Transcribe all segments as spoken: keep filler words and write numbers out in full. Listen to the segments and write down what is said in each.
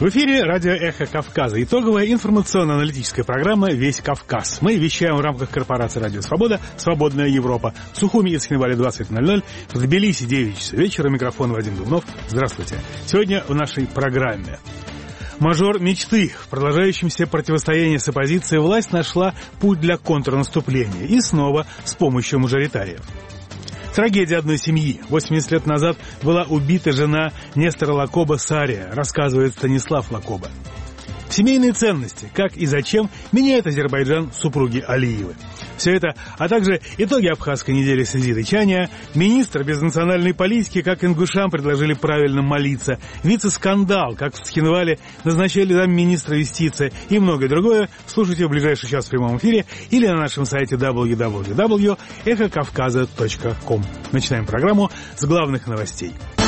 В эфире радио «Эхо Кавказа». Итоговая информационно-аналитическая программа «Весь Кавказ». Мы вещаем в рамках корпорации «Радио Свобода», «Свободная Европа». В Сухуми и Цхинвале двадцать ноль ноль, в Тбилиси девять часов вечера. Микрофон Вадим Дубнов. Здравствуйте. Сегодня в нашей программе. Мажор мечты. В продолжающемся противостоянии с оппозицией власть нашла путь для контрнаступления. И снова с помощью мажоритариев. Трагедия одной семьи. восемьдесят лет назад была убита жена Нестора Лакоба Сария, рассказывает Станислав Лакоба. Семейные ценности. Как и зачем меняет Азербайджан супруги Алиевы. Все это, а также итоги абхазской недели Сизиды Чания, министр без национальной политики, как ингушам предложили правильно молиться, вице-скандал, как в Цхинвале назначали замминистра юстиции и многое другое, слушайте в ближайший час в прямом эфире или на нашем сайте дабл ю дабл ю дабл ю точка эхо кавказа точка ком. Начинаем программу с главных новостей.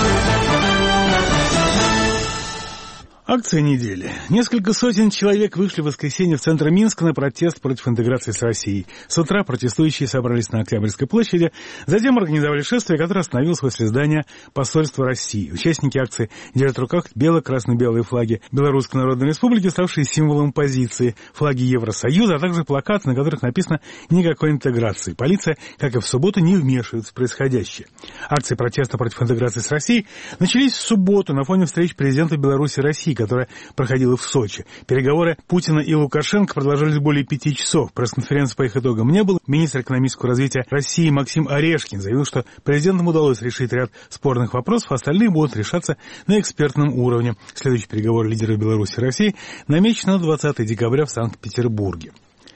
Акция недели. Несколько сотен человек вышли в воскресенье в центр Минска на протест против интеграции с Россией. С утра протестующие собрались на Октябрьской площади, затем организовали шествие, которое остановилось возле здания посольства России. Участники акции держат в руках бело-красно-белые флаги Белорусской Народной Республики, ставшие символом позиции, флаги Евросоюза, а также плакаты, на которых написано «Никакой интеграции». Полиция, как и в субботу, не вмешивается в происходящее. Акции протеста против интеграции с Россией начались в субботу на фоне встреч президента Беларуси и России, которая проходила в Сочи. Переговоры Путина и Лукашенко продолжались более пяти часов. Пресс-конференции по их итогам не было. Министр экономического развития России Максим Орешкин заявил, что президентам удалось решить ряд спорных вопросов, а остальные будут решаться на экспертном уровне. Следующий переговор лидеров Беларуси и России намечен на двадцатое декабря в Санкт-Петербурге.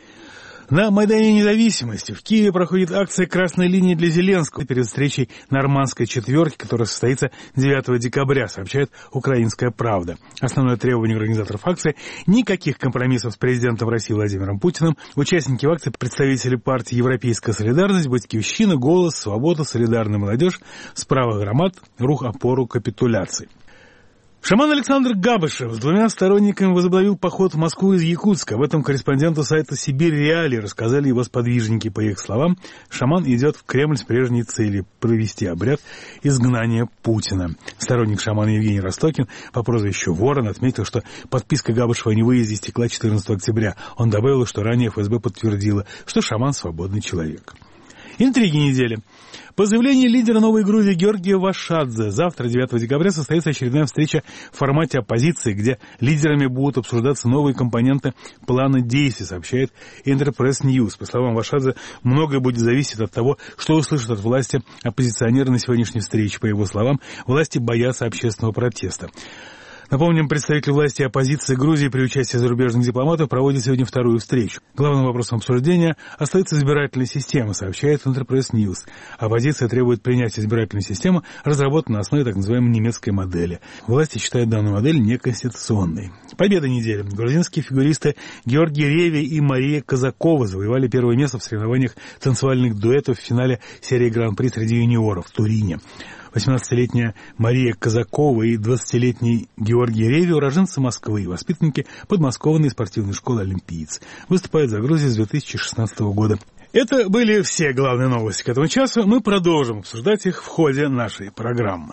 На Майдане Независимости в Киеве проходит акция «Красной линии» для Зеленского перед встречей Нормандской четверки, которая состоится девятого декабря, сообщает «Украинская правда». Основное требование организаторов акции – никаких компромиссов с президентом России Владимиром Путиным. Участники в акции – представители партии «Европейская солидарность», «Батькивщина», «Голос», «Свобода», «Солидарная молодежь», «Справа громад», «Рух опору капитуляции». Шаман Александр Габышев с двумя сторонниками возобновил поход в Москву из Якутска. Об этом корреспонденту сайта «Сибирь Реалии» рассказали его сподвижники. По их словам, шаман идет в Кремль с прежней целью – провести обряд изгнания Путина. Сторонник шамана Евгений Ростокин по прозвищу Ворон отметил, что подписка Габышева о невыезде истекла четырнадцатого октября. Он добавил, что ранее эф эс бэ подтвердило, что шаман – свободный человек. Интриги недели. По заявлению лидера Новой Грузии Георгия Вашадзе, завтра, девятого декабря, состоится очередная встреча в формате оппозиции, где лидерами будут обсуждаться новые компоненты плана действий, сообщает Интерпресс Ньюс. По словам Вашадзе, многое будет зависеть от того, что услышат от власти оппозиционеры на сегодняшней встрече. По его словам, власти боятся общественного протеста. Напомним, представители власти и оппозиции Грузии при участии зарубежных дипломатов проводят сегодня вторую встречу. Главным вопросом обсуждения остается избирательная система, сообщает Интерпресс Ньюс. Оппозиция требует принятия избирательной системы, разработанной на основе так называемой немецкой модели. Власти считают данную модель неконституционной. Победа недели. Грузинские фигуристы Георгий Реви и Мария Казакова завоевали первое место в соревнованиях танцевальных дуэтов в финале серии Гран-при среди юниоров в Турине. восемнадцатилетняя Мария Казакова и двадцатилетний Георгий Реви – уроженцы Москвы, воспитанники подмосковной спортивной школы «Олимпиец». Выступают за Грузию с две тысячи шестнадцатого года. Это были все главные новости к этому часу. Мы продолжим обсуждать их в ходе нашей программы.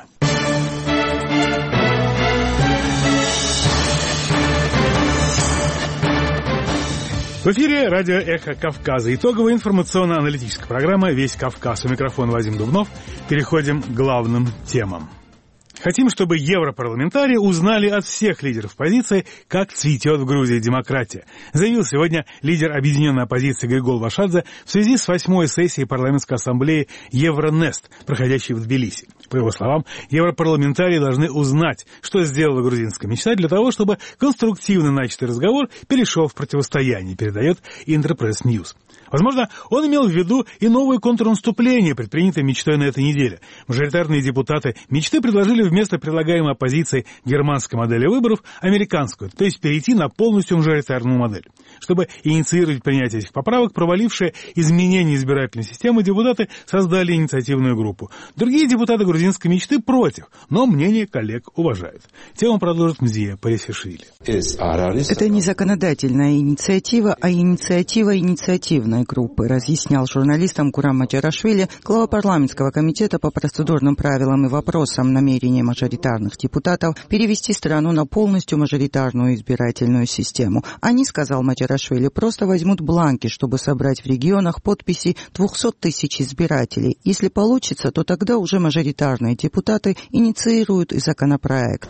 В эфире радио «Эхо Кавказа». Итоговая информационно-аналитическая программа «Весь Кавказ». У микрофона Вадим Дубнов. Переходим к главным темам. Хотим, чтобы европарламентарии узнали от всех лидеров оппозиции, как цветет в Грузии демократия, заявил сегодня лидер объединенной оппозиции Григол Вашадзе в связи с восьмой сессией парламентской ассамблеи Евронест, проходящей в Тбилиси. По его словам, европарламентарии должны узнать, что сделала грузинская мечта для того, чтобы конструктивно начатый разговор перешел в противостояние, передает Интерпресс Ньюс. Возможно, он имел в виду и новое контрнаступление, предпринятое мечтой на этой неделе. Мажоритарные депутаты мечты предложили вместо предлагаемой оппозицией германской модели выборов американскую, то есть перейти на полностью мажоритарную модель. Чтобы инициировать принятие этих поправок, провалившие изменения избирательной системы, депутаты создали инициативную группу. Другие депутаты грузинской мечты против, но мнение коллег уважают. Тему продолжит Мзия Парисишвили. Это не законодательная инициатива, а инициатива инициативная. оппозиционной группы, разъяснял журналистам Гурам Маджарашвили, глава парламентского комитета по процедурным правилам и вопросам намерения мажоритарных депутатов перевести страну на полностью мажоритарную избирательную систему. Они, сказал Маджарашвили, просто возьмут бланки, чтобы собрать в регионах подписи двухсот тысяч избирателей. Если получится, то тогда уже мажоритарные депутаты инициируют законопроект.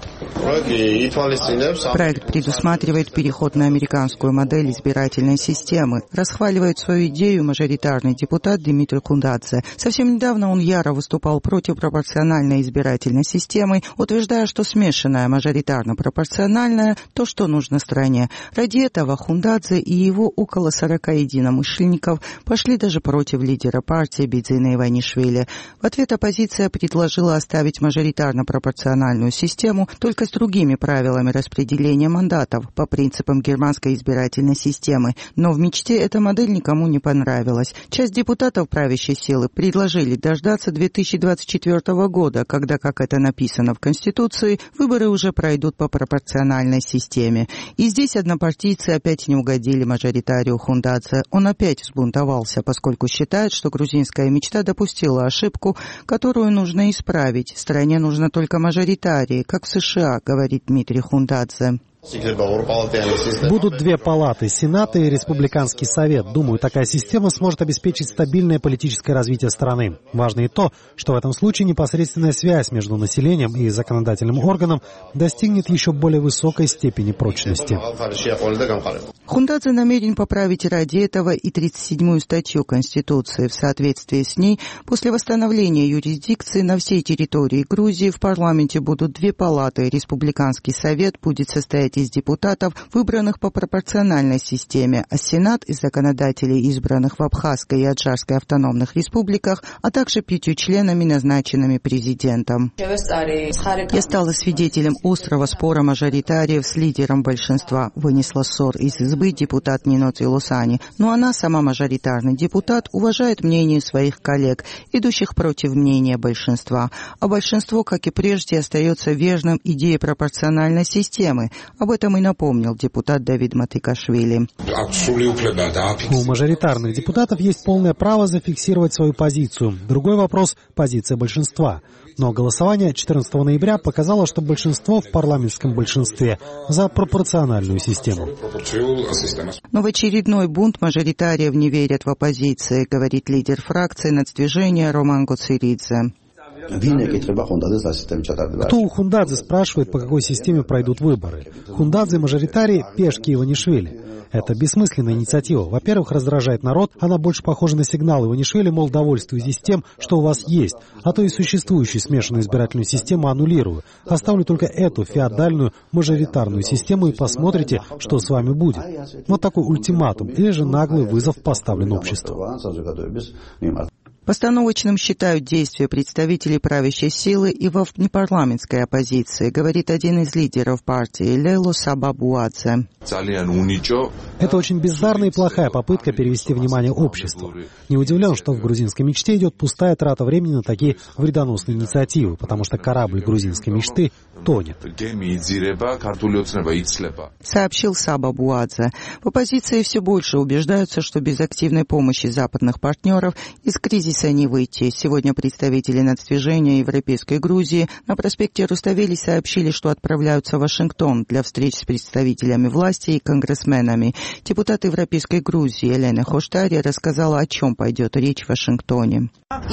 Проект предусматривает переход на американскую модель избирательной системы. Расхваливает свою идею мажоритарный депутат Димитри Хундадзе. Совсем недавно он яро выступал против пропорциональной избирательной системы, утверждая, что смешанная мажоритарно-пропорциональная – то, что нужно стране. Ради этого Хундадзе и его около сорока единомышленников пошли даже против лидера партии Бидзина Иванишвили. В ответ оппозиция предложила оставить мажоритарно-пропорциональную систему только с другими правилами распределения мандатов по принципам германской избирательной системы. Но в мечте эта модель никому не понравилась. Часть депутатов правящей силы предложили дождаться две тысячи двадцать четвёртого года, когда, как это написано в Конституции, выборы уже пройдут по пропорциональной системе. И здесь однопартийцы опять не угодили мажоритарию Хундадзе. Он опять взбунтовался, поскольку считает, что грузинская мечта допустила ошибку, которую нужно исправить. Стране нужно только мажоритарии, как в США, говорит Дмитрий Хундадзе. Будут две палаты, Сенат и Республиканский совет. Думаю, такая система сможет обеспечить стабильное политическое развитие страны. Важно и то, что в этом случае непосредственная связь между населением и законодательным органом достигнет еще более высокой степени прочности. Хундадзе намерен поправить ради этого и тридцать седьмую статью Конституции. В соответствии с ней, после восстановления юрисдикции на всей территории Грузии в парламенте будут две палаты. Республиканский совет будет состоять из депутатов, выбранных по пропорциональной системе, а Сенат из законодателей, избранных в Абхазской и Аджарской автономных республиках, а также пятью членами, назначенными президентом. Я стала свидетелем острого спора мажоритариев с лидером большинства, вынесла ссор из избы депутат Ниноци Лусани. Но она, сама мажоритарный депутат, уважает мнение своих коллег, идущих против мнения большинства. А большинство, как и прежде, остается верным идее пропорциональной системы. Об этом и напомнил депутат Давид Матикашвили. У мажоритарных депутатов есть полное право зафиксировать свою позицию. Другой вопрос – позиция большинства. Но голосование четырнадцатого ноября показало, что большинство в парламентском большинстве за пропорциональную систему. Но в очередной бунт мажоритариев не верят в оппозиции, говорит лидер фракции нацдвижения Роман Гоциридзе. Кто у Хундадзе спрашивает, по какой системе пройдут выборы? Хундадзе мажоритарий – пешки Иванишвили. Это бессмысленная инициатива. Во-первых, раздражает народ, она больше похожа на сигнал Иванишвили, мол, довольствуйтесь тем, что у вас есть, а то и существующую смешанную избирательную систему аннулирую. Оставлю только эту феодальную мажоритарную систему и посмотрите, что с вами будет. Вот такой ультиматум или же наглый вызов поставлен обществу. Постановочным считают действия представителей правящей силы и во внепарламентской оппозиции, говорит один из лидеров партии Лело Сабабуадзе. Это очень бездарная и плохая попытка перевести внимание общества. Не удивлен, что в грузинской мечте идет пустая трата времени на такие вредоносные инициативы, потому что корабль грузинской мечты тонет. Сообщил Сабабуадзе. В оппозиции все больше убеждаются, что без активной помощи западных партнеров из кризиса не выйти. Сегодня представители нацдвижения Европейской Грузии на проспекте Руставели сообщили, что отправляются в Вашингтон для встреч с представителями власти и конгрессменами. Депутат Европейской Грузии Елена Хоштари рассказала, о чем пойдет речь в Вашингтоне.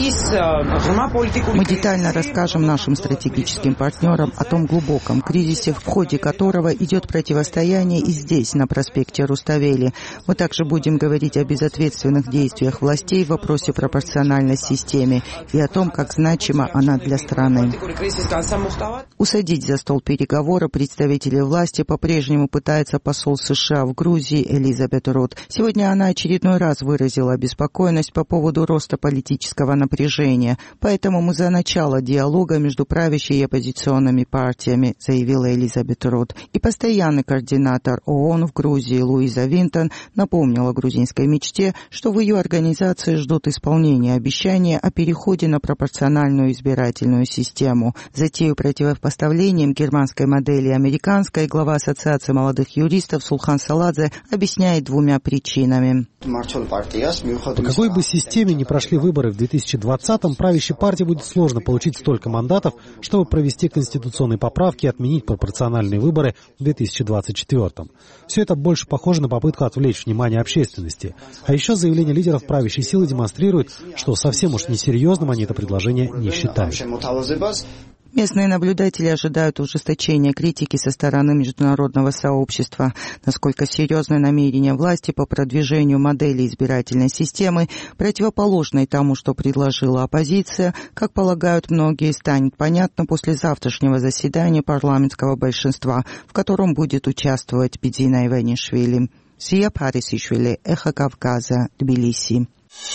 Мы детально расскажем нашим стратегическим партнерам о том глубоком кризисе, в ходе которого идет противостояние и здесь, на проспекте Руставели. Мы также будем говорить о безответственных действиях властей в вопросе пропорциональности системе и о том, как значима она для страны. Усадить за стол переговоров представителей власти по-прежнему пытается посол США в Грузии Элизабет Рот. Сегодня она очередной раз выразила обеспокоенность по поводу роста политического напряжения. Поэтому мы за начало диалога между правящей и оппозиционными партиями, заявила Элизабет Рот. И постоянный координатор ООН в Грузии Луиза Винтон напомнила грузинской мечте, что в ее организации ждут исполнения обещание о переходе на пропорциональную избирательную систему. Затею противопоставлением германской модели и американской глава Ассоциации молодых юристов Сулхан Саладзе объясняет двумя причинами. По какой бы системе ни прошли выборы в две тысячи двадцатом, правящей партии будет сложно получить столько мандатов, чтобы провести конституционные поправки и отменить пропорциональные выборы в две тысячи двадцать четвёртом. Все это больше похоже на попытку отвлечь внимание общественности. А еще заявление лидеров правящей силы демонстрирует, что совсем уж несерьезным они это предложение не считают. Местные наблюдатели ожидают ужесточения критики со стороны международного сообщества. Насколько серьезны намерения власти по продвижению модели избирательной системы, противоположной тому, что предложила оппозиция, как полагают многие, станет понятно после завтрашнего заседания парламентского большинства, в котором будет участвовать Бидзина Иванишвили. Сия Парисишвили, Эхо Кавказа, Тбилиси.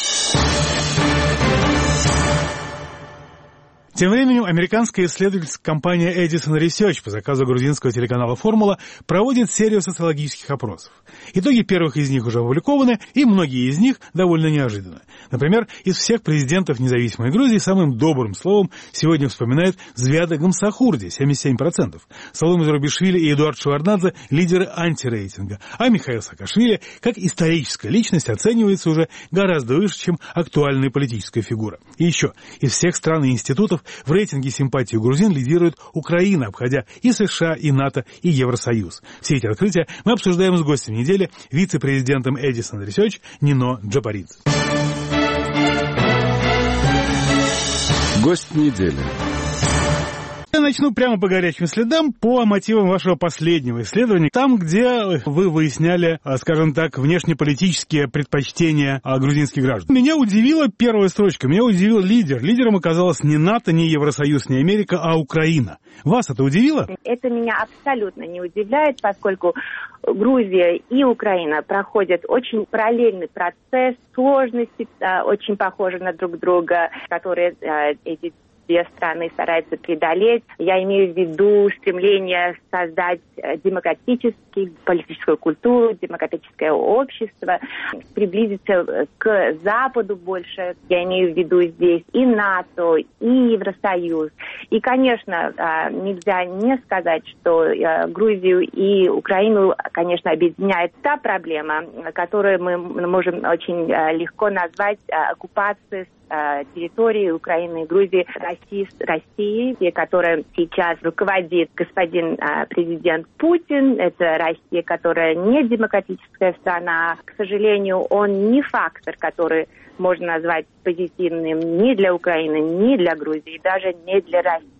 Тем временем американская исследовательская компания Edison Research по заказу грузинского телеканала «Формула» проводит серию социологических опросов. Итоги первых из них уже опубликованы, и многие из них довольно неожиданны. Например, из всех президентов независимой Грузии самым добрым словом сегодня вспоминают Звиада Гамсахурди, семьдесят семь процентов. Саломе Зурабишвили и Эдуард Шеварднадзе – лидеры антирейтинга. А Михаил Саакашвили, как историческая личность, оценивается уже гораздо выше, чем актуальная политическая фигура. И еще, из всех стран и институтов в рейтинге симпатии грузин лидирует Украина, обходя и США, и НАТО, и Евросоюз. Все эти открытия мы обсуждаем с гостем недели, вице-президентом Edison Research Нино Джапаридзе. Гость недели. Я начну прямо по горячим следам, по мотивам вашего последнего исследования. Там, где вы выясняли, скажем так, внешнеполитические предпочтения грузинских граждан. Меня удивила первая строчка, меня удивил лидер. Лидером оказалась не НАТО, не Евросоюз, не Америка, а Украина. Вас это удивило? Это меня абсолютно не удивляет, поскольку Грузия и Украина проходят очень параллельный процесс, сложности очень похожи на друг друга, которые эти две страны стараются преодолеть. Я имею в виду стремление создать демократическую политическую культуру, демократическое общество, приблизиться к Западу больше. Я имею в виду здесь и НАТО, и Евросоюз. И, конечно, нельзя не сказать, что Грузию и Украину, конечно, объединяет та проблема, которую мы можем очень легко назвать оккупацией территории Украины и Грузии России, России, которая сейчас руководит господин а, президент Путин. Это Россия, которая не демократическая страна. К сожалению, он не фактор, который можно назвать позитивным ни для Украины, ни для Грузии, даже не для России.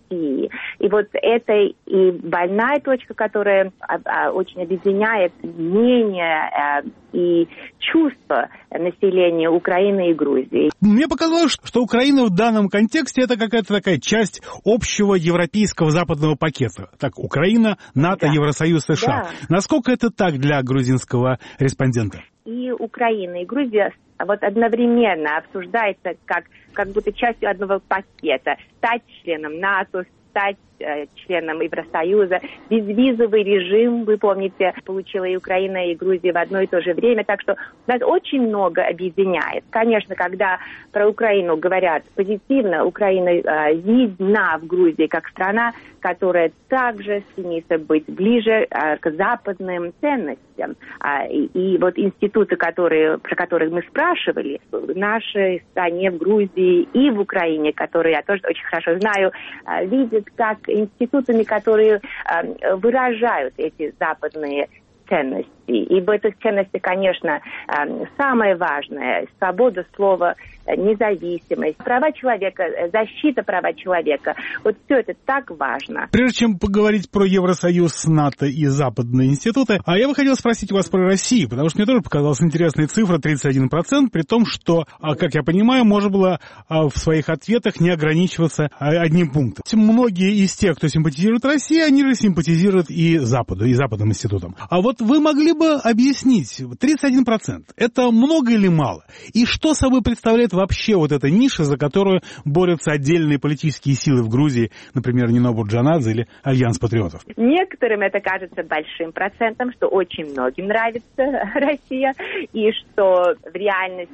И вот это и больная точка, которая а, а, очень объединяет мнение а, и чувства населения Украины и Грузии. Мне показалось, что Украина в данном контексте это какая-то такая часть общего европейского западного пакета. Так, Украина, НАТО, да. Евросоюз, США. Да. Насколько это так для грузинского респондента? И Украина, и Грузия вот одновременно обсуждается как, как будто частью одного пакета. Стать членом НАТО, стать э, членом Евросоюза. Безвизовый режим, вы помните, получила и Украина, и Грузия в одно и то же время. Так что нас очень много объединяет. Конечно, когда про Украину говорят позитивно, Украина э, видна в Грузии как страна, которая также стремится быть ближе э, к западным ценностям. А, и, и вот институты, которые, про которые мы спрашивали, в нашей стране, в Грузии и в Украине, которые я тоже очень хорошо знаю, э, видят как институтами, которые э, выражают эти западные ценности. И в этих ценностях, конечно, самое важное – свобода слова, независимость, права человека, защита права человека. Вот все это так важно. Прежде чем поговорить про Евросоюз, НАТО и западные институты, а я бы хотел спросить у вас про Россию, потому что мне тоже показалась интересная цифра тридцать один процент, при том, что, как я понимаю, можно было в своих ответах не ограничиваться одним пунктом. Многие из тех, кто симпатизирует России, они же симпатизируют и Западу, и западным институтам. А вот вы могли бы бы объяснить, тридцать один процент, это много или мало? И что собой представляет вообще вот эта ниша, за которую борются отдельные политические силы в Грузии, например, Нино Бурджанадзе или Альянс патриотов? Некоторым это кажется большим процентом, что очень многим нравится Россия, и что в реальности,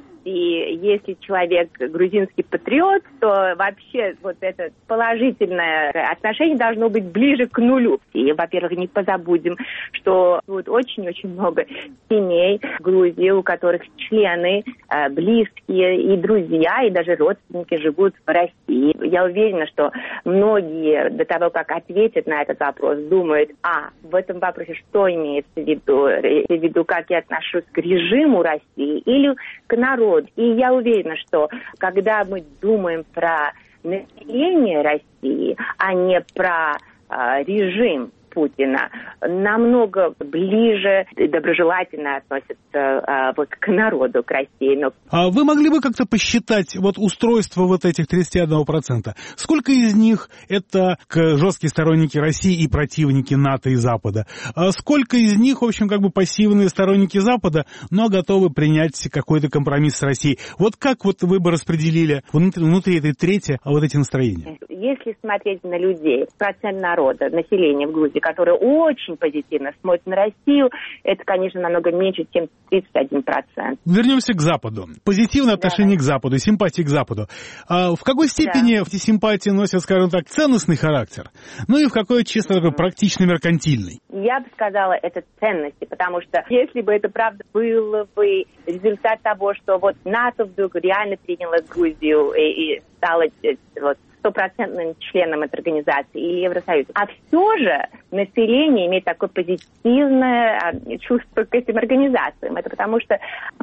если человек грузинский патриот, то вообще вот это положительное отношение должно быть ближе к нулю. И, во-первых, не позабудем, что будет очень-очень много семей в Грузии, у которых члены э, близкие и друзья, и даже родственники живут в России. Я уверена, что многие до того, как ответят на этот вопрос, думают, а, в этом вопросе что имеется в виду? Имеется в виду, как я отношусь к режиму России или к народу. И я уверена, что когда мы думаем про население России, а не про э, режим Путина, намного ближе и доброжелательно относятся а, вот к народу, к России. Но... А вы могли бы как-то посчитать вот устройство вот этих тридцати одного процента? Сколько из них это жесткие сторонники России и противники НАТО и Запада? А сколько из них, в общем, как бы пассивные сторонники Запада, но готовы принять какой-то компромисс с Россией? Вот как вот вы бы распределили внутри, внутри этой трети вот эти настроения? Если смотреть на людей, процент народа, населения в Грузии, которые очень позитивно смотрят на Россию, это, конечно, намного меньше, чем тридцать один процент. Вернемся к Западу. Позитивное отношение да. к Западу, симпатии к Западу. А в какой степени да. эти симпатии носят, скажем так, ценностный характер? Ну и в какой чисто такой практичный, меркантильный? Я бы сказала, это ценности, потому что если бы это правда было бы результат того, что вот НАТО вдруг реально приняло Грузию и, и стало вот стопроцентным членом этой организации или Евросоюза. А все же население имеет такое позитивное чувство к этим организациям. Это потому что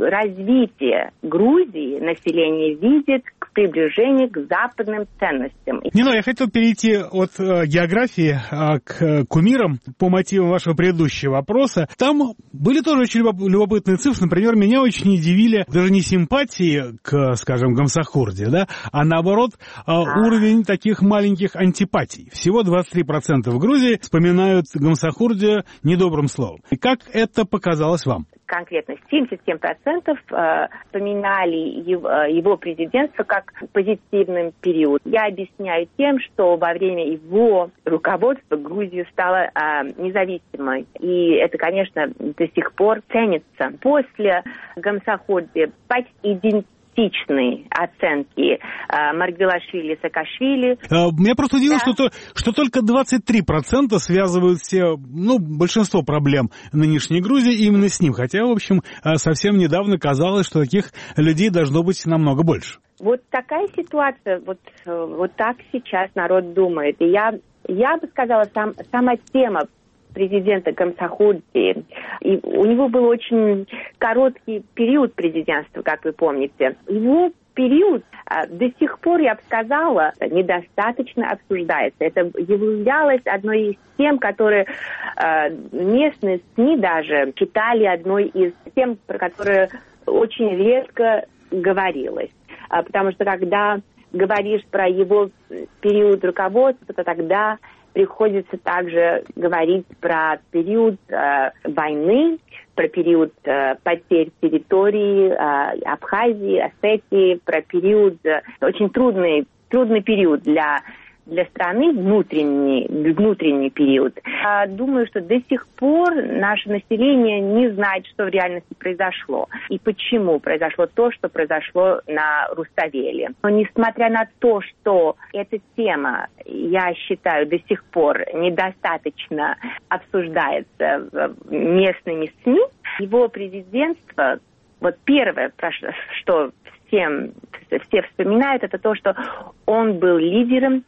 развитие Грузии население видит к приближению к западным ценностям. Нино, я хотел перейти от э, географии э, к кумирам по мотивам вашего предыдущего вопроса. Там были тоже очень любопытные цифры. Например, меня очень удивили даже не симпатии к, скажем, Гамсахурде, да, а наоборот э, уровень таких маленьких антипатий. Всего двадцать три процента в Грузии вспоминают Гамсахурде недобрым словом. И как это показалось вам? Конкретно семьдесят семь процентов э, вспоминали его, его президентство как позитивный период. Я объясняю тем, что во время его руководства Грузия стала э, независимой. И это, конечно, до сих пор ценится. После Гамсахурде почти идентичны оценки э, Маргвелашвили и Саакашвили. Меня просто удивило, да. что, что только двадцать три процента связывают все, ну, большинство проблем нынешней Грузии именно с ним. Хотя, в общем, совсем недавно казалось, что таких людей должно быть намного больше. Вот такая ситуация, вот, вот так сейчас народ думает. И я, я бы сказала, сам, сама тема президента Гамсахурди. И у него был очень короткий период президентства, как вы помните. Его период а, до сих пор, я бы сказала, недостаточно обсуждается. Это являлось одной из тем, которые а, местные СМИ даже считали одной из тем, про которые очень редко говорилось. А, потому что когда говоришь про его период руководства, то тогда приходится также говорить про период э, войны, про период э, потерь территории э, Абхазии, Осетии, про период, э, очень трудный, трудный период для, для страны, внутренний, внутренний период. Я думаю, что до сих пор наше население не знает, что в реальности произошло и почему произошло то, что произошло на Руставели. Но несмотря на то, что эта тема, я считаю, до сих пор недостаточно обсуждается местными СМИ, его президентство, вот первое, что всем, все вспоминают, это то, что он был лидером,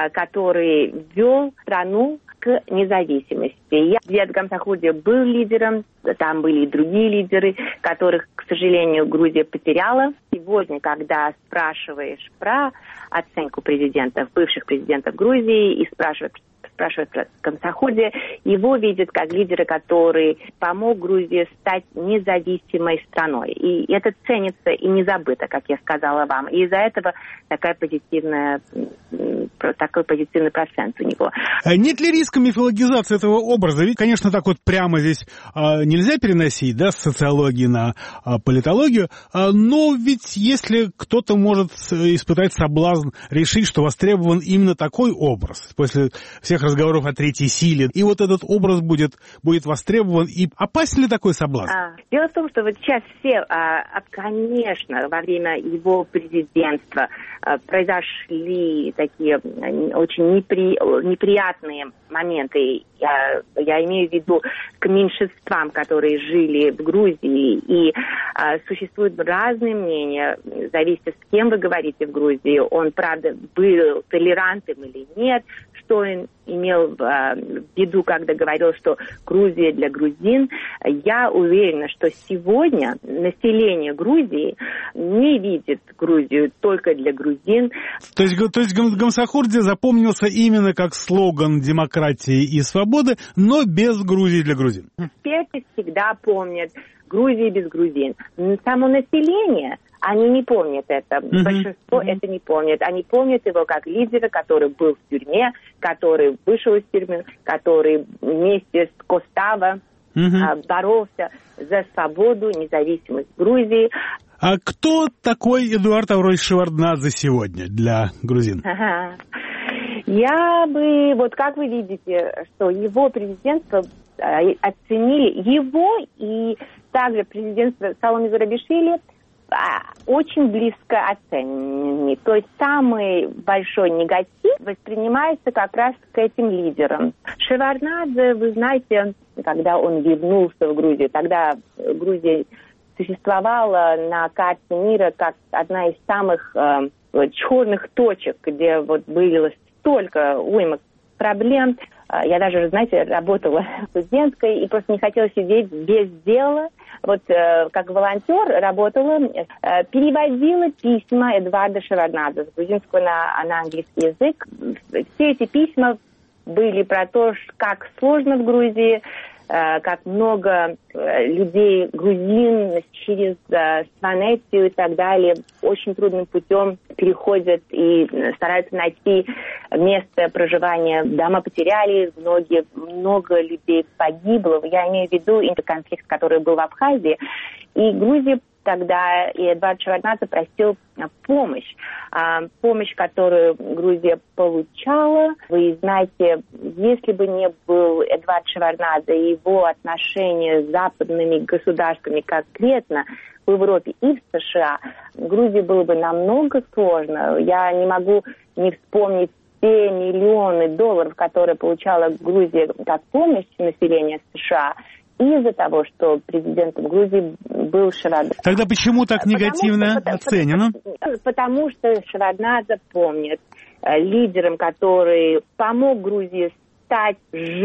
который вел страну к независимости. Я в Гамсахурде был лидером, там были и другие лидеры, которых, к сожалению, Грузия потеряла. Сегодня, когда спрашиваешь про оценку президентов, бывших президентов Грузии, и спрашиваешь спрашивают про Гамсахурди, его видят как лидера, который помог Грузии стать независимой страной. И это ценится и не забыто, как я сказала вам. И из-за этого такая позитивная, такой позитивный процент у него. Нет ли риска мифологизации этого образа? Ведь, конечно, так вот прямо здесь а, нельзя переносить, да, с социологии на а, политологию, а, но ведь если кто-то может испытать соблазн решить, что востребован именно такой образ после всех разговоров о третьей силе, и вот этот образ будет, будет востребован, и опасен ли такой соблазн? А, дело в том, что вот сейчас все, а, конечно, во время его президентства а, произошли такие очень непри, неприятные моменты. Я, я имею в виду к меньшинствам, которые жили в Грузии, и а, существуют разные мнения, зависит, с кем вы говорите в Грузии, он, правда, был толерантным или нет, что он имел в виду, когда говорил, что Грузия для грузин. Я уверена, что сегодня население Грузии не видит Грузию только для грузин. То есть, то есть Гамсахурди запомнился именно как слоган демократии и свободы, но без Грузии для грузин. Эксперты всегда помнят Грузию без грузин. Само население, они не помнят это. Uh-huh. Большинство uh-huh. это не помнят. Они помнят его как лидера, который был в тюрьме, который вышел из тюрьмы, который вместе с Коставо uh-huh. боролся за свободу, независимость Грузии. А кто такой Эдуард Авроевич Шеварднадзе сегодня для грузин? Ага. Я бы, вот как вы видите, что его президентство оценили, его и также президентство Саломе Зурабишвили очень близко оценены. То есть самый большой негатив воспринимается как раз к этим лидерам. Шеварднадзе, вы знаете, когда он вернулся в Грузию, тогда Грузия существовала на карте мира как одна из самых э, черных точек, где вот было столько уйма проблем. Я даже, знаете, работала студенткой и просто не хотела сидеть без дела. Вот э, как волонтер работала, э, переводила письма Эдуарда Шеварднадзе с грузинского на, на английский язык. Все эти письма были про то, как сложно в Грузии, э, как много э, людей, грузин, через э, Сванетию и так далее, очень трудным путем переходят и стараются найти место проживания. Дома потеряли, многие, много людей погибло. Я имею в виду интерконфликт, который был в Абхазии. И Грузия тогда, и Эдуард Шеварднадзе просил помощь. А, помощь, которую Грузия получала. Вы знаете, если бы не был Эдуард Шеварднадзе и его отношения с западными государствами конкретно в Европе и в США, Грузии было бы намного сложно. Я не могу не вспомнить те миллионы долларов, которые получала Грузия как помощь населению США, из-за того, что президентом Грузии был Шеварднадзе. Тогда почему так негативно потому, оценено? Потому, потому что Шеварднадзе помнит э, лидером, который помог Грузии стать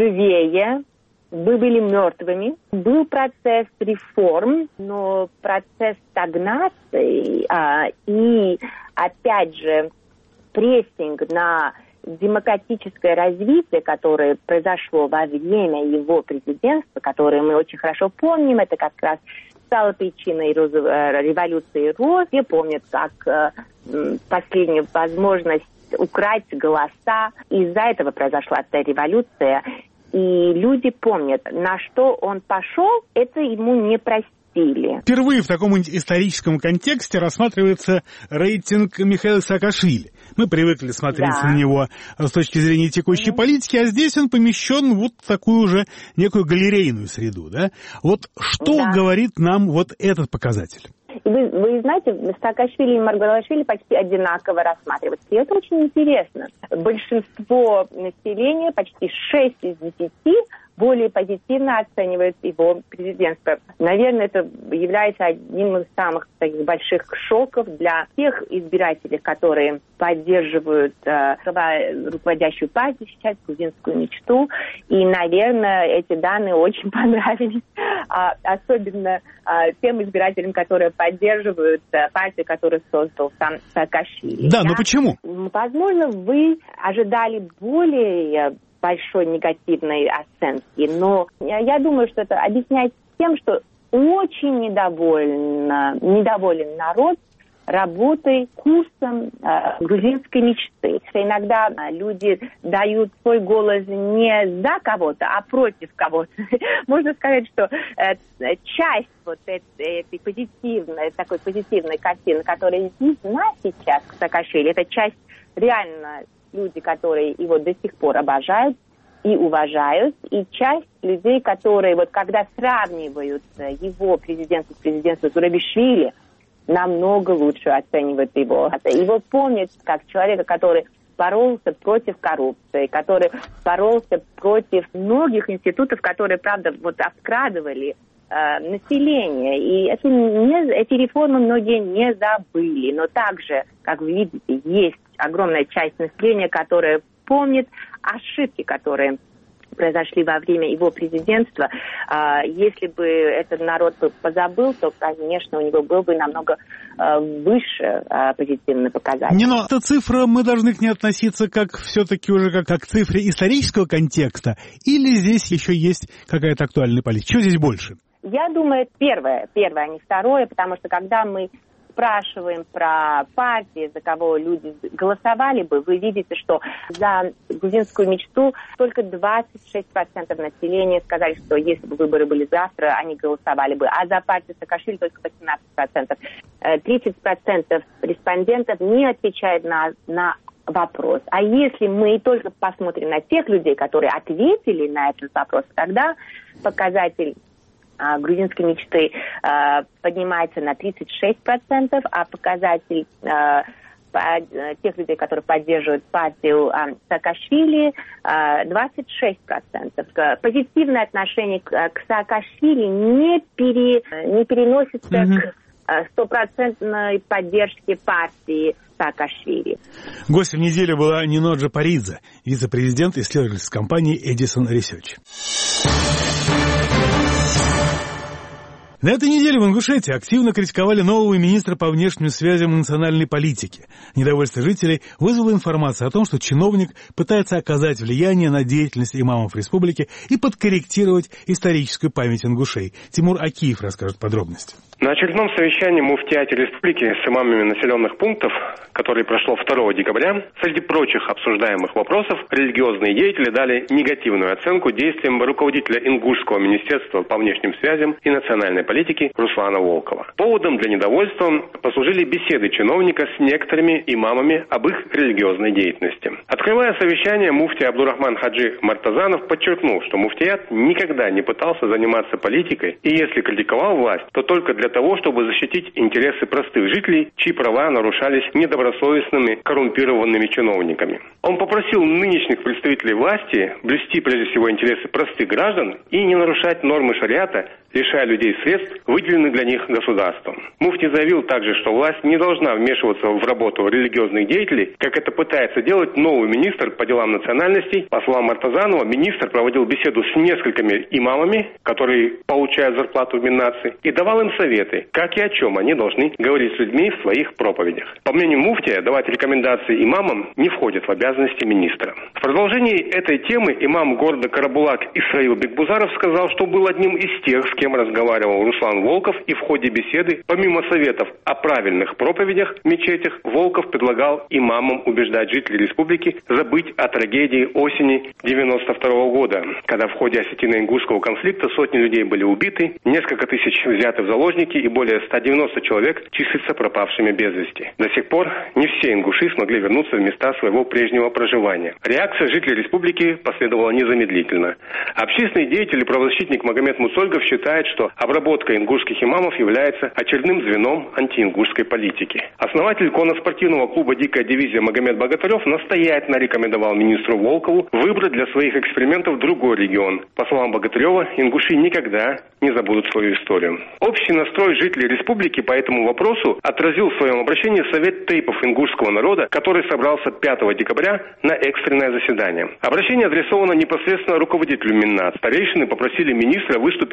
живее. Мы были мертвыми. Был процесс реформ, но процесс стагнации а, и, опять же, прессинг на демократическое развитие, которое произошло во время его президентства, которое мы очень хорошо помним, это как раз стало причиной революции роз. Все помнят, как э, последняя возможность украсть голоса. Из-за этого произошла эта революция. И люди помнят, на что он пошел, это ему не простили. Впервые в таком историческом контексте рассматривается рейтинг Михаила Саакашвили. Мы привыкли смотреть да. на него с точки зрения текущей mm-hmm. политики, а здесь он помещен вот в такую уже некую галерейную среду. Да? Вот что да. говорит нам вот этот показатель? Вы, вы знаете, Саакашвили и Маргвелашвили почти одинаково рассматриваются. И это очень интересно. Большинство населения, почти шесть из десяти, более позитивно оценивает его президентство. Наверное, это является одним из самых таких больших шоков для тех избирателей, которые поддерживают э, руководящую партию сейчас, грузинскую мечту. И, наверное, эти данные очень понравились, а, особенно а, тем избирателям, которые поддерживают а, партию, которую создал сам Саакашвили. Да, но почему? Возможно, вы ожидали более большой негативной оценки, но я думаю, что это объясняется тем, что очень недоволен, недоволен народ работой, курсом э, грузинской мечты. Иногда люди дают свой голос не за кого-то, а против кого-то. Можно сказать, что э, часть вот этой, этой позитивной, такой позитивной картины, которая видна сейчас к Саакашвили, это часть реально люди, которые его до сих пор обожают и уважают, и часть людей, которые вот когда сравнивают его президентство с президентством Зурабишвили, намного лучше оценивают его. Его помнят как человека, который боролся против коррупции, который боролся против многих институтов, которые, правда, вот обкрадывали э, население. И это не, эти реформы многие не забыли. Но также, как вы видите, есть огромная часть населения, которая помнит ошибки, которые произошли во время его президентства. Если бы этот народ позабыл, то, конечно, у него был бы намного выше позитивный показатель. Не, но эта цифра, мы должны к ней относиться как все-таки уже как, как к цифре исторического контекста, или здесь еще есть какая-то актуальная политика? Что здесь больше? Я думаю, первое, первое, а не второе, потому что когда мы спрашиваем про партии, за кого люди голосовали бы, вы видите, что за грузинскую мечту только двадцать шесть процентов населения сказали, что если бы выборы были завтра, они голосовали бы, а за партию Саакашвили только восемнадцать процентов. тридцать процентов респондентов не отвечают на, на вопрос. А если мы только посмотрим на тех людей, которые ответили на этот вопрос, тогда показатель грузинской мечты э, поднимается на тридцать шесть процентов, а показатель э, по, тех людей, которые поддерживают партию э, Саакашвили, э, двадцать шесть процентов. Позитивное отношение к, к Саакашвили не, пере, не переносится mm-hmm. к стопроцентной поддержке партии Саакашвили. Гостем недели была Нино Джапаридзе, вице-президент исследовательской компании Edison Research. На этой неделе в Ингушетии активно критиковали нового министра по внешним связям и национальной политике. Недовольство жителей вызвало информация о том, что чиновник пытается оказать влияние на деятельность имамов республики и подкорректировать историческую память ингушей. Тимур Акиев расскажет подробности. На очередном совещании муфтиата республики с имамами населенных пунктов, которое прошло второго декабря, среди прочих обсуждаемых вопросов, религиозные деятели дали негативную оценку действиям руководителя Ингушского министерства по внешним связям и национальной политики Руслана Волкова. Поводом для недовольства послужили беседы чиновника с некоторыми имамами об их религиозной деятельности. Открывая совещание, муфти Абдурахман Хаджи Мартазанов подчеркнул, что муфтият никогда не пытался заниматься политикой, и если критиковал власть, то только для того, чтобы защитить интересы простых жителей, чьи права нарушались недобросовестными, коррумпированными чиновниками. Он попросил нынешних представителей власти блюсти прежде всего интересы простых граждан и не нарушать нормы шариата, лишая людей средств, выделенных для них государством. Муфти заявил также, что власть не должна вмешиваться в работу религиозных деятелей, как это пытается делать новый министр по делам национальностей. По словам Мартазанова, министр проводил беседу с несколькими имамами, которые получают зарплату в Миннации, и давал им советы, как и о чем они должны говорить с людьми в своих проповедях. По мнению муфтия, давать рекомендации имамам не входит в обязанности министра. В продолжении этой темы имам города Карабулак Исраил Бекбузаров сказал, что был одним из тех, с кем разговаривал Руслан Волков, и в ходе беседы, помимо советов о правильных проповедях в мечетях, Волков предлагал имамам убеждать жителей республики забыть о трагедии осени девяносто второго года, когда в ходе осетино-ингушского конфликта сотни людей были убиты, несколько тысяч взяты в заложники и более ста девяноста человек числятся пропавшими без вести. До сих пор не все ингуши смогли вернуться в места своего прежнего проживания. Реакция жителей республики последовала незамедлительно. Общественный деятель и правозащитник Магомед Муцольгов считает, что обработка ингушских имамов является очередным звеном антиингушской политики. Основатель конноспортивного клуба «Дикая дивизия» Магомед Богатырев настоятельно рекомендовал министру Волкову выбрать для своих экспериментов другой регион. По словам Богатырева, ингуши никогда не забудут свою историю. Общий настрой жителей республики по этому вопросу отразил в своем обращении Совет тейпов ингушского народа, который собрался пятого декабря на экстренное заседание. Обращение адресовано непосредственно руководителю Миннац. Старейшины попросили министра выступить на телевидении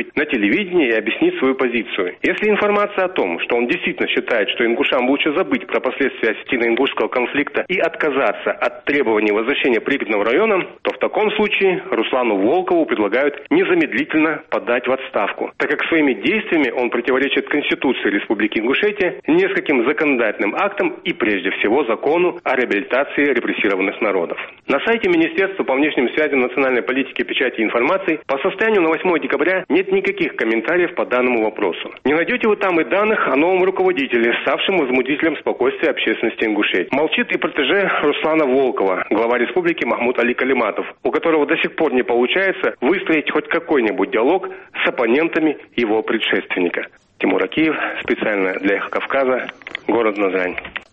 телевидения и объяснить свою позицию. Если информация о том, что он действительно считает, что ингушам лучше забыть про последствия осетино-ингушского конфликта и отказаться от требований возвращения Припятного района, то в таком случае Руслану Волкову предлагают незамедлительно подать в отставку, так как своими действиями он противоречит Конституции Республики Ингушетия, нескольким законодательным актам и прежде всего закону о реабилитации репрессированных народов. На сайте Министерства по внешним связям, национальной политики, печати и информации по состоянию на восьмое декабря нет никаких комментариев по данному вопросу. Не найдете вы там и данных о новом руководителе, ставшем возмутителем спокойствия общественности Ингушетии. Молчит и протеже Руслана Волкова, глава республики Махмуд Али Калиматов, у которого до сих пор не получается выстроить хоть какой-нибудь диалог с оппонентами его предшественника. Тимур Акиев, специально для «Эхо Кавказа», город Назрань.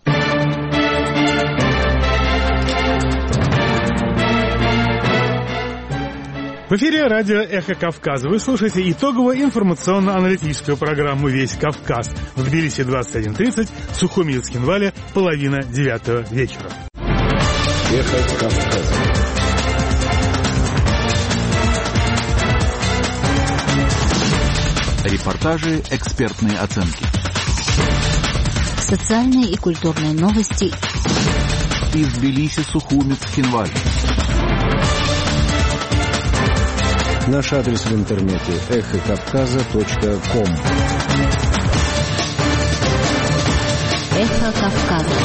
В эфире радио «Эхо Кавказа». Вы слушаете итоговую информационно-аналитическую программу «Весь Кавказ». В Тбилиси двадцать один тридцать, в Сухуми и Цхинвале половина девятого вечера. «Эхо Кавказа». Репортажи, экспертные оценки. Социальные и культурные новости. Из Тбилиси, Сухуми, Цхинвале. Наш адрес в интернете эхо кавказа точка ком. Эхо Кавказа.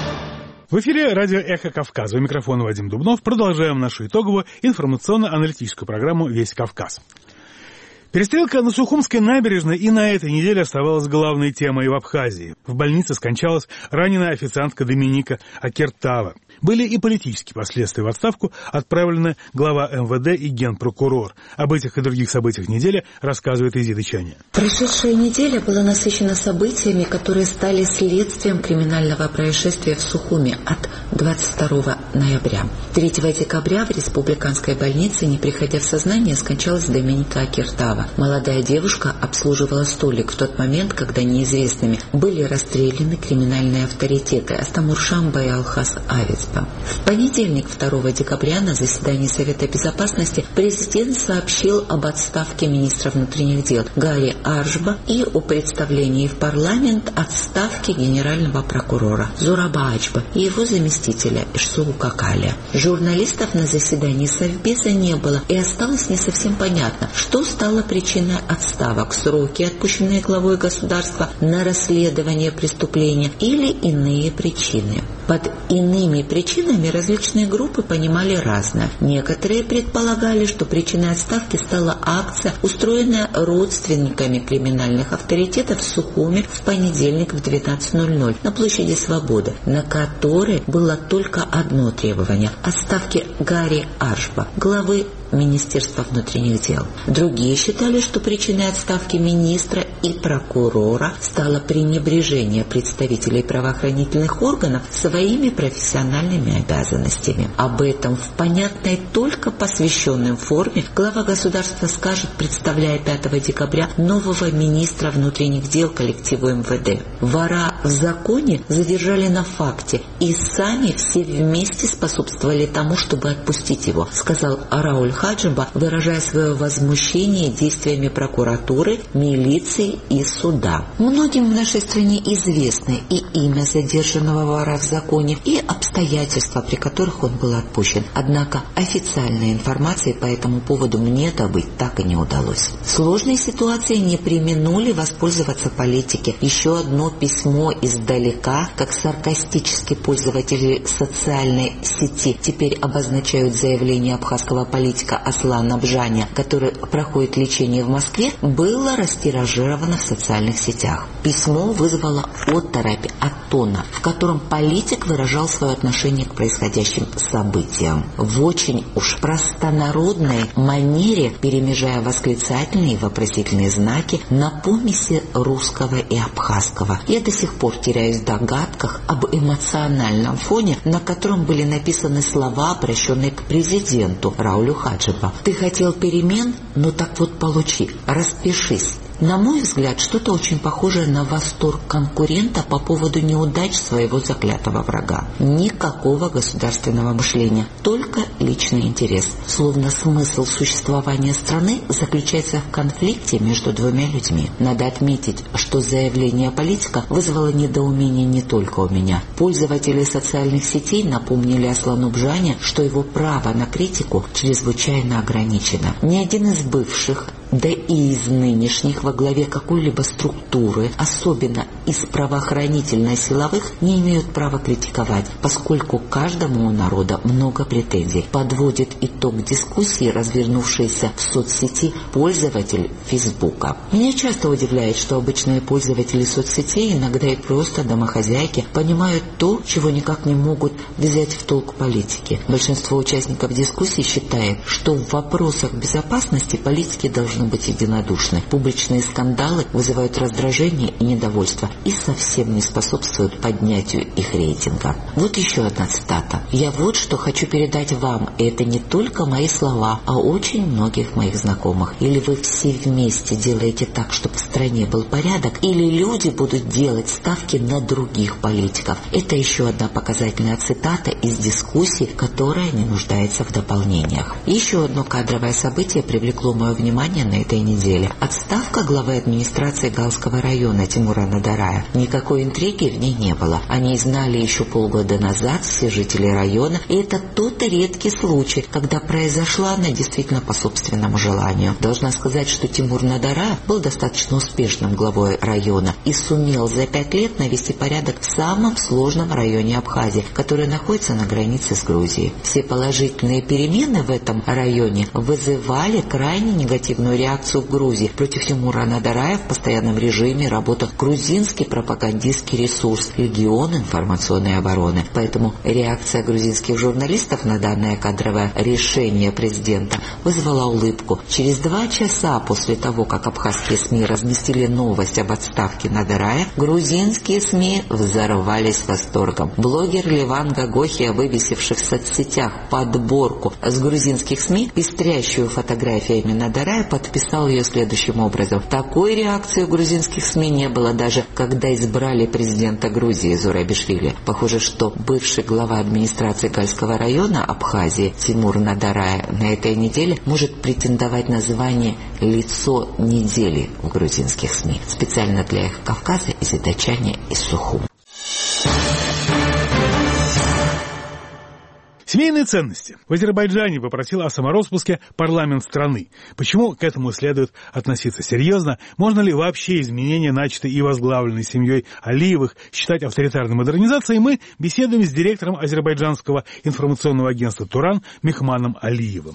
В эфире радио «Эхо Кавказа». У микрофона Вадим Дубнов. Продолжаем нашу итоговую информационно-аналитическую программу «Весь Кавказ». Перестрелка на Сухумской набережной и на этой неделе оставалась главной темой в Абхазии. В больнице скончалась раненая официантка Доминика Акертава. Были и политические последствия. В отставку отправлены глава эм вэ дэ и генпрокурор. Об этих и других событиях недели рассказывает Изида Чаня. Прошедшая неделя была насыщена событиями, которые стали следствием криминального происшествия в Сухуми от двадцать второго ноября. третьего декабря в республиканской больнице, не приходя в сознание, скончалась Доминика Акертава. Молодая девушка обслуживала столик в тот момент, когда неизвестными были расстреляны криминальные авторитеты Астамуршамба и Алхас Авицба. В понедельник, второго декабря, на заседании Совета Безопасности президент сообщил об отставке министра внутренних дел Гари Аржба и о представлении в парламент отставки генерального прокурора Зураба Ачба и его заместителя Ишсулу Какаля. Журналистов на заседании Совбеза не было, и осталось не совсем понятно, что стало причиной отставок: сроки, отпущенные главой государства на расследование преступления, или иные причины. Под иными причинами различные группы понимали разное. Некоторые предполагали, что причиной отставки стала акция, устроенная родственниками криминальных авторитетов в Сухуми в понедельник в двенадцать ноль ноль на площади Свободы, на которой было только одно требование – отставки Гари Аржба, главы Министерства внутренних дел. Другие считали, что причиной отставки министра и прокурора стало пренебрежение представителей правоохранительных органов своими профессиональными обязанностями. Об этом в понятной только посвященной форме глава государства скажет, представляя пятого декабря нового министра внутренних дел коллективу эм вэ дэ. Вора в законе задержали на факте и сами все вместе способствовали тому, чтобы отпустить его, сказал Рауль Хаджиба, выражая свое возмущение действиями прокуратуры, милиции и суда. Многим в нашей стране известны и имя задержанного вора в законе, и обстоятельства, при которых он был отпущен. Однако официальной информации по этому поводу мне добыть так и не удалось. В сложной ситуации не преминули воспользоваться политики. Еще одно письмо издалека, как саркастически пользователи социальной сети теперь обозначают заявление абхазского политика Аслана Бжаня, который проходит лечение в Москве, было растиражировано в социальных сетях. Письмо вызвало оторопь от тона, в котором политик выражал свое отношение к происходящим событиям. В очень уж простонародной манере, перемежая восклицательные и вопросительные знаки на помеси русского и абхазского. Я до сих пор теряюсь в догадках об эмоциональном фоне, на котором были написаны слова, обращенные к президенту Раулю Хаджиба. «Ты хотел перемен? Ну так вот получи. Распишись. На мой взгляд, что-то очень похожее на восторг конкурента по поводу неудач своего заклятого врага. Никакого государственного мышления, только личный интерес. Словно смысл существования страны заключается в конфликте между двумя людьми. Надо отметить, что заявление политика вызвало недоумение не только у меня. Пользователи социальных сетей напомнили Аслану Бжане, что его право на критику чрезвычайно ограничено. Ни один из бывших, да и из нынешних во главе какой-либо структуры, особенно из правоохранительно-силовых, не имеют права критиковать, поскольку каждому у народа много претензий. Подводит итог дискуссии, развернувшейся в соцсети пользователь Фейсбука. Меня часто удивляет, что обычные пользователи соцсетей, иногда и просто домохозяйки, понимают то, чего никак не могут взять в толк политики. Большинство участников дискуссии считает, что в вопросах безопасности политики должны быть единодушны. Публичные скандалы вызывают раздражение и недовольство и совсем не способствуют поднятию их рейтинга. Вот еще одна цитата. «Я вот что хочу передать вам, и это не только мои слова, а очень многих моих знакомых. Или вы все вместе делаете так, чтобы в стране был порядок, или люди будут делать ставки на других политиков». Это еще одна показательная цитата из дискуссии, которая не нуждается в дополнениях. Еще одно кадровое событие привлекло мое внимание на этой неделе. Отставка главы администрации Галского района Тимура Надарая. Никакой интриги в ней не было. О ней знали еще полгода назад все жители района, и это тот редкий случай, когда произошла она действительно по собственному желанию. Должна сказать, что Тимур Надарая был достаточно успешным главой района и сумел за пять лет навести порядок в самом сложном районе Абхазии, который находится на границе с Грузией. Все положительные перемены в этом районе вызывали крайне негативную реакцию в Грузии. Против Тимура Надарая в постоянном режиме работал грузинский пропагандистский ресурс «Легион информационной обороны». Поэтому реакция грузинских журналистов на данное кадровое решение президента вызвала улыбку. Через два часа после того, как абхазские СМИ разместили новость об отставке Надарая, грузинские СМИ взорвались восторгом. Блогер Леван Гагохия, вывесивший в соцсетях подборку с грузинских СМИ, пестрящую фотографиями Надарая, подписал ее следующим образом. Такой реакции у грузинских СМИ не было даже, когда избрали президента Грузии Зурабишвили. Похоже, что бывший глава администрации Гальского района Абхазии Тимур Надарая на этой неделе может претендовать на звание «Лицо недели» в грузинских СМИ. Специально для Эхо Кавказа из Идачани из Сухуми. Семейные ценности. В Азербайджане попросил о самороспуске парламент страны. Почему к этому следует относиться серьезно? Можно ли вообще изменения, начатые и возглавленные семьей Алиевых, считать авторитарной модернизацией? Мы беседуем с директором азербайджанского информационного агентства «Туран» Мехманом Алиевым.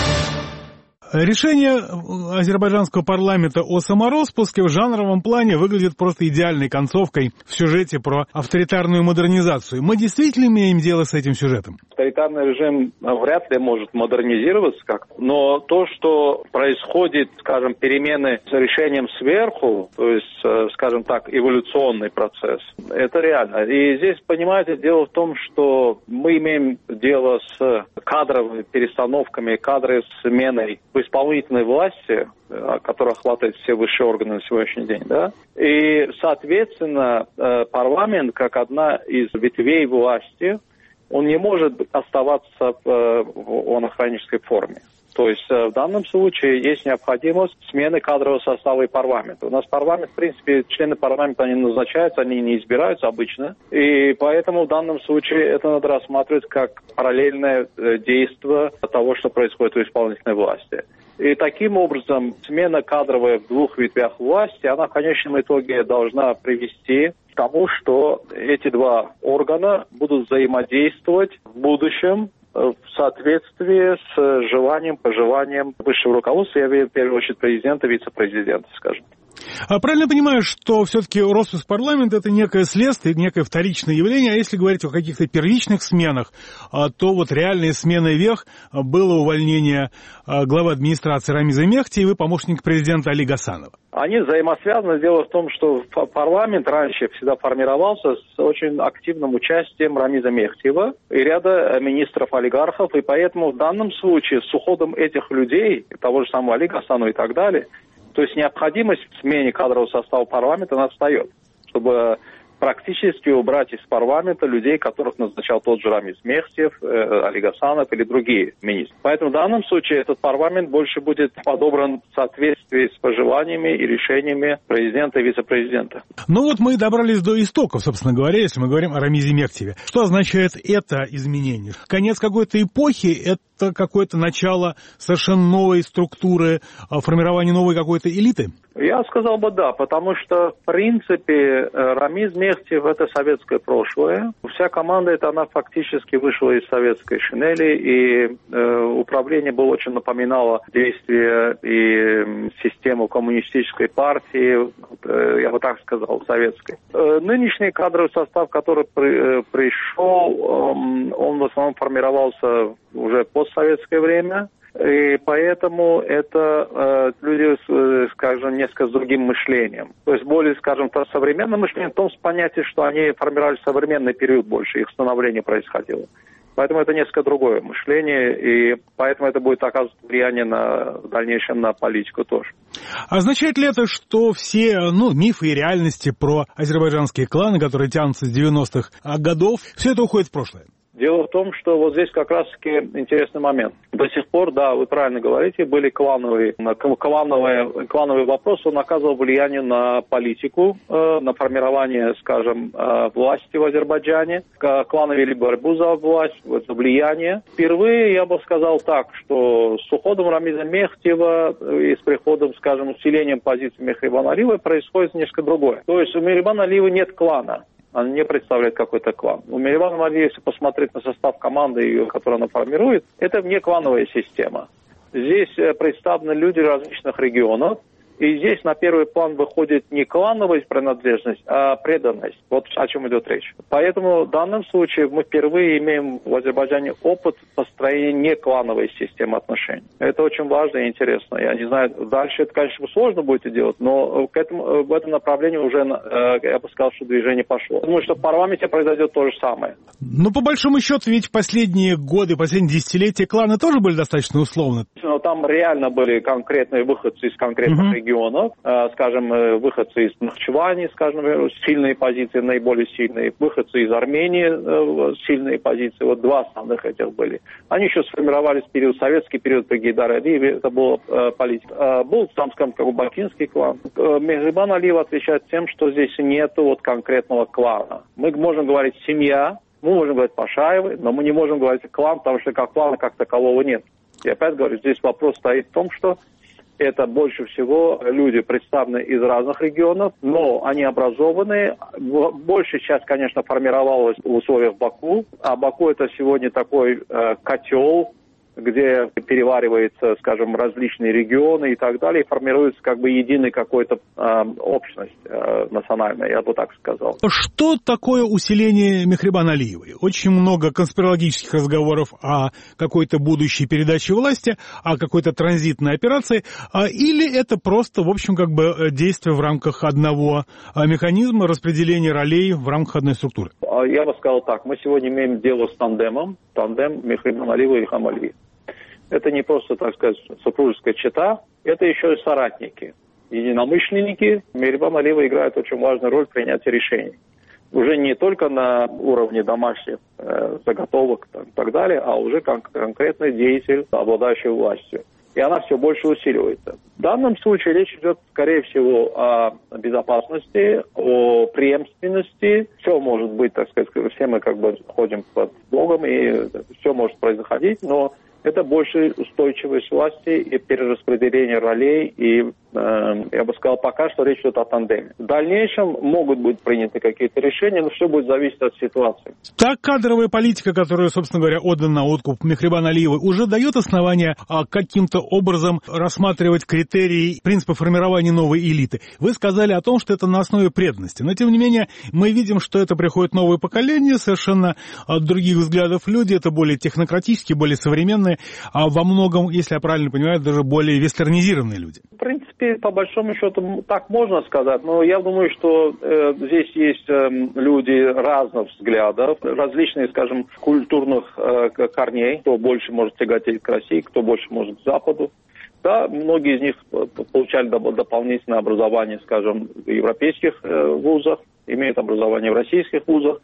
Решение азербайджанского парламента о самороспуске в жанровом плане выглядит просто идеальной концовкой в сюжете про авторитарную модернизацию. Мы действительно имеем дело с этим сюжетом? Авторитарный режим вряд ли может модернизироваться как-то, но то, что происходит, скажем, перемены с решением сверху, то есть, скажем так, эволюционный процесс, это реально. И здесь, понимаете, дело в том, что мы имеем дело с кадровыми перестановками, кадровой сменой в исполнительной власти, которая охватывает все высшие органы на сегодняшний день, да, и, соответственно, парламент, как одна из ветвей власти, он не может оставаться в анахронической форме. То есть в данном случае есть необходимость смены кадрового состава и парламента. У нас парламент, в принципе, члены парламента, они назначаются, они не избираются обычно. И поэтому в данном случае это надо рассматривать как параллельное действие того, что происходит в исполнительной власти. И таким образом смена кадровая в двух ветвях власти, она в конечном итоге должна привести к тому, что эти два органа будут взаимодействовать в будущем в соответствии с желанием, пожеланием высшего руководства, я имею в виду в первую очередь президента, вице-президента, скажем. А правильно понимаю, что все-таки распуск парламента – это некое следствие, некое вторичное явление, а если говорить о каких-то первичных сменах, то вот реальной сменой вех было увольнение главы администрации Рамиза Мехтиева и помощника президента Али Гасанова. Они взаимосвязаны. Дело в том, что парламент раньше всегда формировался с очень активным участием Рамиза Мехтиева и ряда министров-олигархов, и поэтому в данном случае с уходом этих людей, того же самого Али Гасанова и так далее, То есть необходимость в смене кадрового состава парламента она встает, чтобы практически убрать из парламента людей, которых назначал тот же Рамиз Мехтиев, э, Али Гасанов или другие министры. Поэтому в данном случае этот парламент больше будет подобран в соответствии с пожеланиями и решениями президента и вице-президента. Ну вот мы добрались до истоков, собственно говоря, если мы говорим о Рамизе Мехтиеве. Что означает это изменение? Конец какой-то эпохи, это какое-то начало совершенно новой структуры, формирования новой какой-то элиты? Я сказал бы да, потому что, в принципе, Рамиз Мехтиев – это советское прошлое. Вся команда эта, она фактически вышла из советской шинели, и э, управление было очень напоминало действия и систему коммунистической партии, э, я бы так сказал, советской. Э, нынешний кадровый состав, который при, э, пришел, э, он в основном формировался уже в постсоветское время. И поэтому это э, люди, с, скажем, несколько с другим мышлением. То есть более, скажем, современное мышление в том понятии, что они формировали современный период больше, их становление происходило. Поэтому это несколько другое мышление, и поэтому это будет оказывать влияние на, в дальнейшем на политику тоже. Означает ли это, что все ну, мифы и реальности про азербайджанские кланы, которые тянутся с девяностых годов, все это уходит в прошлое? Дело в том, что вот здесь как раз-таки интересный момент. До сих пор, да, вы правильно говорите, были клановые, клановые, клановые вопросы, он оказывал влияние на политику, на формирование, скажем, власти в Азербайджане. Кланы вели борьбу за власть, за влияние. Впервые я бы сказал так, что с уходом Рамиза Мехтиева и с приходом, скажем, усилением позиции Мехрибана Алиева происходит несколько другое. То есть у Мехрибана Алиева нет клана. Она не представляет какой-то клан. У Мехрибана Алиева, если посмотреть на состав команды, которую она формирует, это не клановая система. Здесь представлены люди различных регионов, и здесь на первый план выходит не клановая принадлежность, а преданность. Вот о чем идет речь. Поэтому в данном случае мы впервые имеем в Азербайджане опыт построения не клановой системы отношений. Это очень важно и интересно. Я не знаю, дальше это, конечно, сложно будет делать, но к этому, в этом направлении уже, я бы сказал, что движение пошло. Думаю, что в парламенте произойдет то же самое. Ну, по большому счету, ведь в последние годы, последние десятилетия кланы тоже были достаточно условны. Но там реально были конкретные выходцы из конкретных mm-hmm. регионов, скажем, выходцы из Нахчевани, скажем, сильные позиции, наиболее сильные, выходцы из Армении, сильные позиции, вот два основных этих были. Они еще сформировались в период, советский период при Гейдаре Алиеве, это была политика. Был, там, скажем, как бы бакинский клан. Мехрибан Алиев отвечает тем, что здесь нету вот конкретного клана. Мы можем говорить семья, мы можем говорить Пашаевы, но мы не можем говорить клан, потому что как клана как такового нет. И опять говорю, здесь вопрос стоит в том, что это больше всего люди представлены из разных регионов, но они образованные. Большая часть, конечно, формировалась в условиях Баку, а Баку это сегодня такой э, котел, где перевариваются, скажем, различные регионы и так далее, и формируется как бы единая какая-то э, общность э, национальная, я бы так сказал. Что такое усиление Мехрибана Алиевой? Очень много конспирологических разговоров о какой-то будущей передаче власти, о какой-то транзитной операции, или это просто, в общем, как бы действие в рамках одного механизма распределения ролей в рамках одной структуры? Я бы сказал так, мы сегодня имеем дело с тандемом, тандем Мехрибан Алиева и Ильхам Алиев. Это не просто, так сказать, супружеская чета, это еще и соратники, единомышленники. Мехрибан Алиева играет очень важную роль в принятии решений. Уже не только на уровне домашних э, заготовок и так, так далее, а уже кон- конкретный деятель, обладающий властью. И она все больше усиливается. В данном случае речь идет, скорее всего, о безопасности, о преемственности. Все может быть, так сказать, все мы как бы ходим под Богом, и все может происходить, но это больше устойчивость власти и перераспределение ролей, и, э, я бы сказал, пока что речь идет о тандеме. В дальнейшем могут быть приняты какие-то решения, но все будет зависеть от ситуации. Та кадровая политика, которая, собственно говоря, отдана на откуп Мехрибана Алиевой, уже дает основания а, каким-то образом рассматривать критерии, принципы формирования новой элиты. Вы сказали о том, что это на основе преданности, но, тем не менее, мы видим, что это приходит новое поколение, совершенно от других взглядов люди, это более технократические, более современные, а во многом, если я правильно понимаю, даже более вестернизированные люди. В принципе, по большому счету, так можно сказать, но я думаю, что э, здесь есть э, люди разных взглядов, различных, скажем, культурных э, корней, кто больше может тяготеть к России, кто больше может к Западу. Да, многие из них получали дополнительное образование, скажем, в европейских вузах, имеют образование в российских вузах.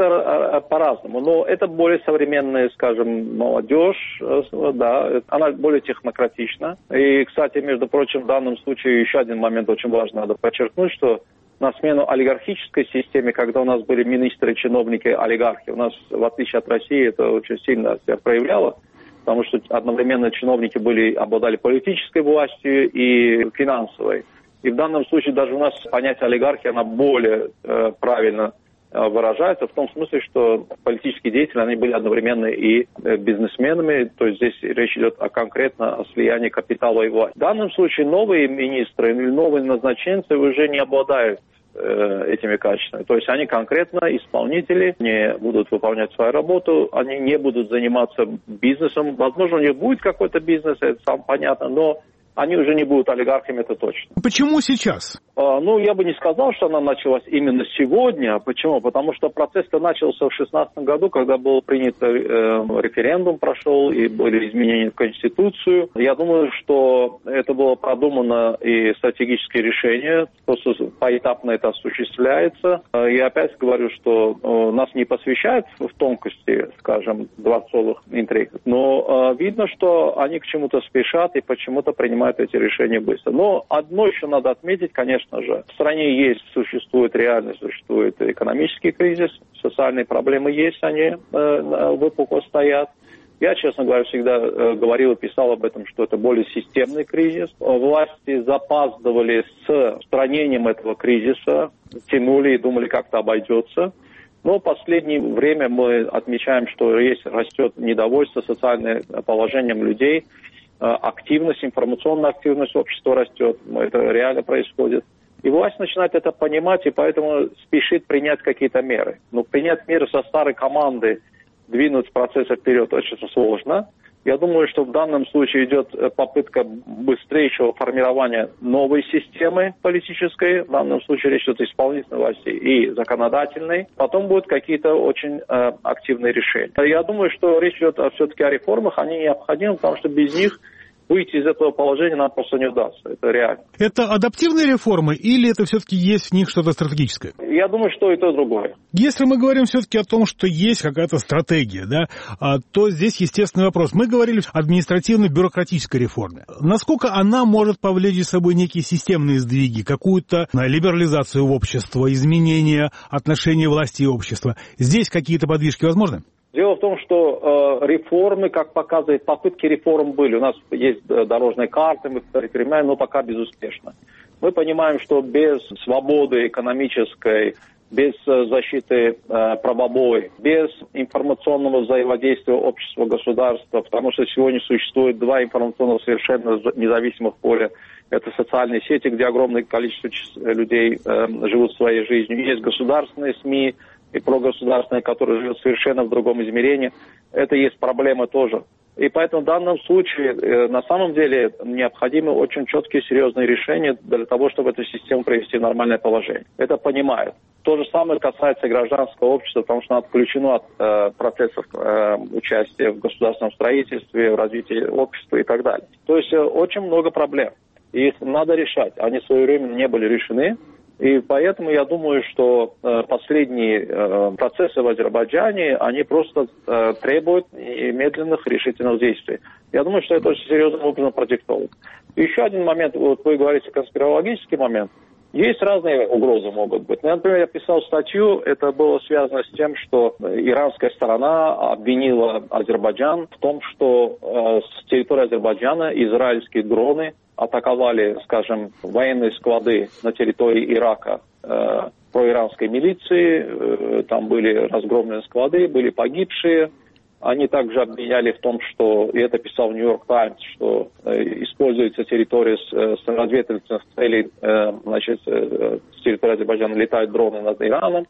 Это по-разному. Но это более современная, скажем, молодежь, да, она более технократична. И, кстати, между прочим, в данном случае еще один момент очень важный надо подчеркнуть, что на смену олигархической системе, когда у нас были министры, чиновники, олигархи, у нас, в отличие от России, это очень сильно себя проявляло, потому что одновременно чиновники были, обладали политической властью и финансовой. И в данном случае даже у нас понятие олигархии, она более э, правильно выражается в том смысле, что политические деятели, они были одновременно и бизнесменами, то есть здесь речь идет о конкретно о слиянии капитала и власти. В данном случае новые министры или новые назначенцы уже не обладают э, этими качествами, то есть они конкретно исполнители, не будут выполнять свою работу, они не будут заниматься бизнесом, возможно, у них будет какой-то бизнес, это сам понятно, но они уже не будут олигархами, это точно. Почему сейчас? А, ну, я бы не сказал, что она началась именно сегодня. Почему? Потому что процесс-то начался в две тысячи шестнадцатом году, когда был принят э, референдум, прошел, и были изменения в Конституцию. Я думаю, что это было продумано и стратегические решения, просто поэтапно это осуществляется. Я опять говорю, что э, нас не посвящают в тонкости, скажем, дворцовых интриг, но э, видно, что они к чему-то спешат и почему-то принимают эти решения быстро. Но одно еще надо отметить, конечно же, в стране есть, существует реально, существует экономический кризис, социальные проблемы есть, они э, выпукло стоят. Я, честно говоря, всегда э, говорил и писал об этом, что это более системный кризис. Власти запаздывали с устранением этого кризиса, тянули и думали, как-то обойдется. Но в последнее время мы отмечаем, что есть, растет недовольство социальным положением людей, активность, информационная активность общества растет, это реально происходит. И власть начинает это понимать, и поэтому спешит принять какие-то меры. Но принять меры со старой команды, двинуть процесс вперед очень сложно. Я думаю, что в данном случае идет попытка быстрейшего формирования новой системы политической. В данном случае речь идет о исполнительной власти и законодательной. Потом будут какие-то очень э, активные решения. Я думаю, что речь идет все-таки о реформах. Они необходимы, потому что без них выйти из этого положения нам просто не удастся. Это реально. Это адаптивные реформы или это все-таки есть в них что-то стратегическое? Я думаю, что и то, и другое. Если мы говорим все-таки о том, что есть какая-то стратегия, да, то здесь естественный вопрос. Мы говорили о административно-бюрократической реформе. Насколько она может повлечь за собой некие системные сдвиги, какую-то либерализацию общества, изменение отношений власти и общества? Здесь какие-то подвижки возможны? Дело в том, что э, реформы, как показывает, попытки реформ были. У нас есть дорожные карты, мы их принимаем, но пока безуспешно. Мы понимаем, что без свободы экономической, без защиты э, правовой, без информационного взаимодействия общества, государства, потому что сегодня существует два информационных совершенно независимых поля. Это социальные сети, где огромное количество людей э, живут своей жизнью. Есть государственные СМИ, и прогосударственные, которые живут совершенно в другом измерении, это есть проблема тоже. И поэтому в данном случае э, на самом деле необходимы очень четкие, серьезные решения для того, чтобы эту систему привести в нормальное положение. Это понимают. То же самое касается и гражданского общества, потому что оно отключено от э, процессов э, участия в государственном строительстве, в развитии общества и так далее. То есть э, очень много проблем. И их надо решать. Они своевременно не были решены. И поэтому я думаю, что э, последние э, процессы в Азербайджане, они просто э, требуют медленных решительных действий. Я думаю, что это очень серьезным образом продиктовано. Еще один момент, вот вы говорите конспирологический момент. Есть разные угрозы могут быть. Например, я писал статью, это было связано с тем, что иранская сторона обвинила Азербайджан в том, что э, с территории Азербайджана израильские дроны атаковали, скажем, военные склады на территории Ирака э, проиранской милиции, э, там были разгромлены склады, были погибшие. Они также обвиняли в том, что, и это писал Нью-Йорк Таймс, что э, используется территория с, с разведывательных целей, э, значит, э, с территории Азербайджана летают дроны над Ираном.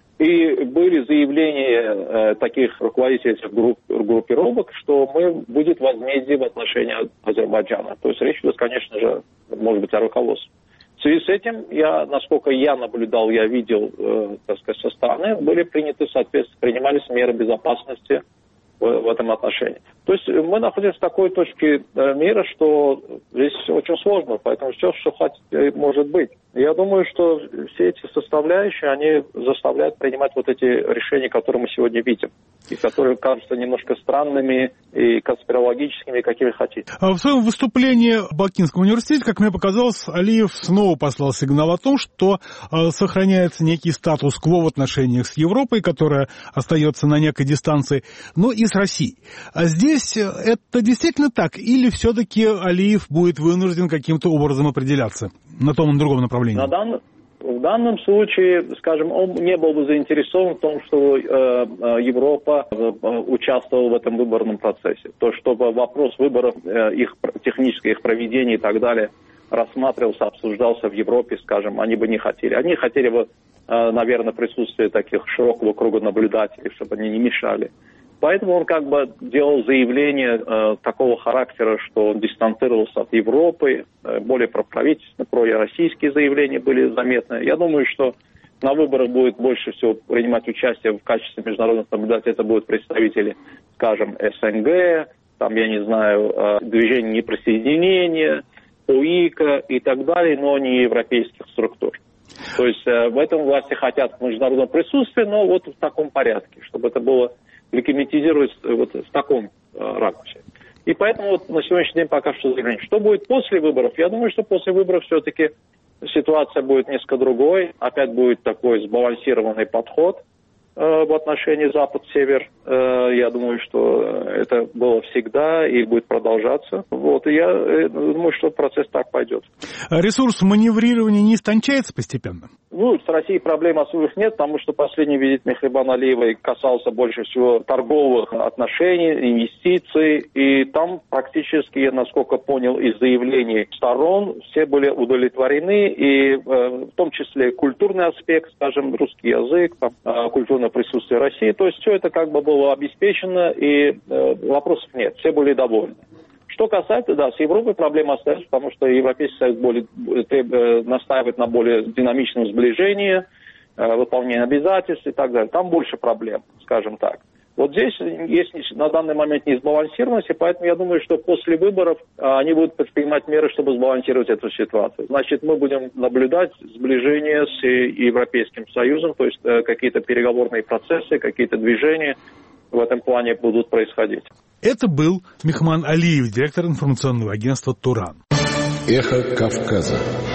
И были заявления э, таких руководителей этих групп, группировок, что мы, будет возмездие в отношении Азербайджана. То есть речь идет, конечно же, может быть, о руководстве. В связи с этим, я, насколько я наблюдал, я видел, э, так сказать, со стороны, были приняты, соответственно, принимались меры безопасности в, в этом отношении. То есть мы находимся в такой точке мира, что здесь очень сложно, поэтому все, что хотите, может быть. Я думаю, что все эти составляющие, они заставляют принимать вот эти решения, которые мы сегодня видим, и которые кажутся немножко странными и конспирологическими, какими хотите. В своем выступлении в Бакинском университете, как мне показалось, Алиев снова послал сигнал о том, что сохраняется некий статус-кво в отношениях с Европой, которая остается на некой дистанции, но и с Россией. А здесь это действительно так? Или все-таки Алиев будет вынужден каким-то образом определяться на том и другом направлении? На дан... В данном случае, скажем, он не был бы заинтересован в том, что э, Европа э, участвовала в этом выборном процессе. То, чтобы вопрос выборов, э, их техническое их проведение и так далее рассматривался, обсуждался в Европе, скажем, они бы не хотели. Они хотели бы, э, наверное, присутствие таких широкого круга наблюдателей, чтобы они не мешали. Поэтому он как бы делал заявление э, такого характера, что он дистанцировался от Европы, э, более проправительственные, пророссийские заявления были заметны. Я думаю, что на выборах будет больше всего принимать участие в качестве международных наблюдателей. Это будут представители, скажем, СНГ, там, я не знаю, э, движения неприсоединения, ОИКа и так далее, но не европейских структур. То есть э, в этом власти хотят международного присутствия, но вот в таком порядке, чтобы это было легитимизировать вот в таком э, ракурсе. И поэтому вот на сегодняшний день пока что заявление. Что будет после выборов? Я думаю, что после выборов все-таки ситуация будет несколько другой. Опять будет такой сбалансированный подход э, в отношении Запад-Север. Э, я думаю, что это было всегда и будет продолжаться. Вот. И я э, думаю, что процесс так пойдет. Ресурс маневрирования не истончается постепенно? Ну, с Россией проблем особых нет, потому что последний визит Мехрибана Алиевой касался больше всего торговых отношений, инвестиций, и там практически, насколько понял из заявлений сторон, все были удовлетворены, и э, в том числе культурный аспект, скажем, русский язык, там, э, культурное присутствие России, то есть все это как бы было обеспечено, и э, вопросов нет, все были довольны. Что касается, да, с Европой проблема остается, потому что Европейский Союз более, э, настаивает на более динамичном сближении, э, выполнении обязательств и так далее. Там больше проблем, скажем так. Вот здесь есть на данный момент несбалансированность, и поэтому я думаю, что после выборов э, они будут предпринимать меры, чтобы сбалансировать эту ситуацию. Значит, мы будем наблюдать сближение с Европейским Союзом, то есть э, какие-то переговорные процессы, какие-то движения в этом плане будут происходить. Это был Мехман Алиев, директор информационного агентства «Туран». Эхо Кавказа.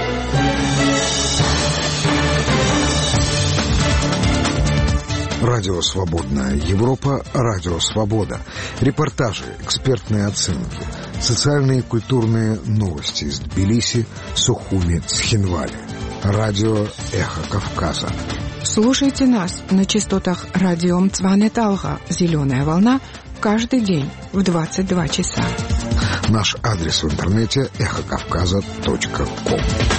Радио «Свободная Европа», Радио «Свобода». Репортажи, экспертные оценки, социальные и культурные новости из Тбилиси, Сухуми, Цхинвали. Радио «Эхо Кавказа». Слушайте нас на частотах радио Мцване Талга «Зеленая волна» каждый день в двадцать два часа. Наш адрес в интернете эхо кавказа точка ком.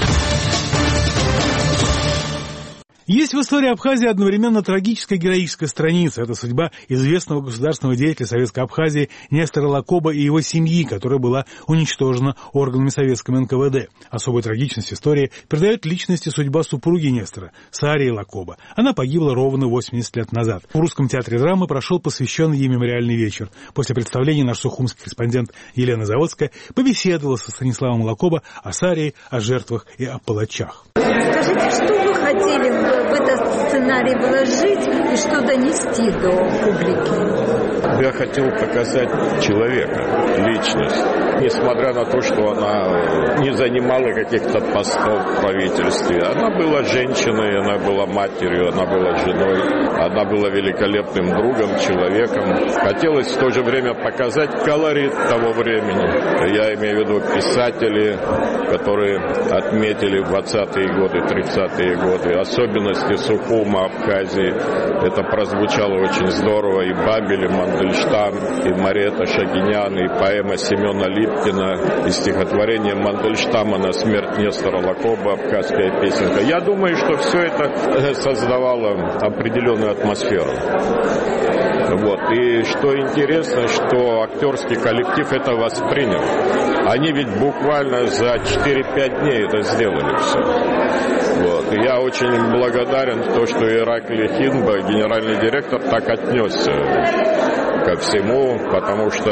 Есть в истории Абхазии одновременно трагическая и героическая страница. Это судьба известного государственного деятеля Советской Абхазии Нестора Лакоба и его семьи, которая была уничтожена органами советского эн ка вэ дэ. Особую трагичность истории придает личности судьба супруги Нестора, Сарии Лакоба. Она погибла ровно восемьдесят лет назад. В Русском театре драмы прошел посвященный ей мемориальный вечер. После представления наш сухумский корреспондент Елена Заводская побеседовала со Станиславом Лакоба о Сарии, о жертвах и о палачах. Скажите, что вы хотели в этот сценарий вложить и что донести до публики? Я хотел показать человека, личность, несмотря на то, что она не занимала каких-то постов в правительстве. Она была женщиной, она была матерью, она была женой, она была великолепным другом, человеком. Хотелось в то же время показать колорит того времени. Я имею в виду писатели, которые отметили двадцатые годы, тридцатые годы, особенности Сухума, Абхазии. Это прозвучало очень здорово. И Бабель, и Мандельштам, и Марета Шагинян, и поэма Семена Липкина, и стихотворение Мандельштама «На смерть Нестора Лакоба», абхазская песенка. Я думаю, что все это создавало определенную атмосферу. Вот. И что интересно, что актерский коллектив это воспринял. Они ведь буквально за четыре-пять дней это сделали все. Вот. И я очень благодарен то, что Ираклий Хинба, генеральный директор, так отнесся ко всему, потому что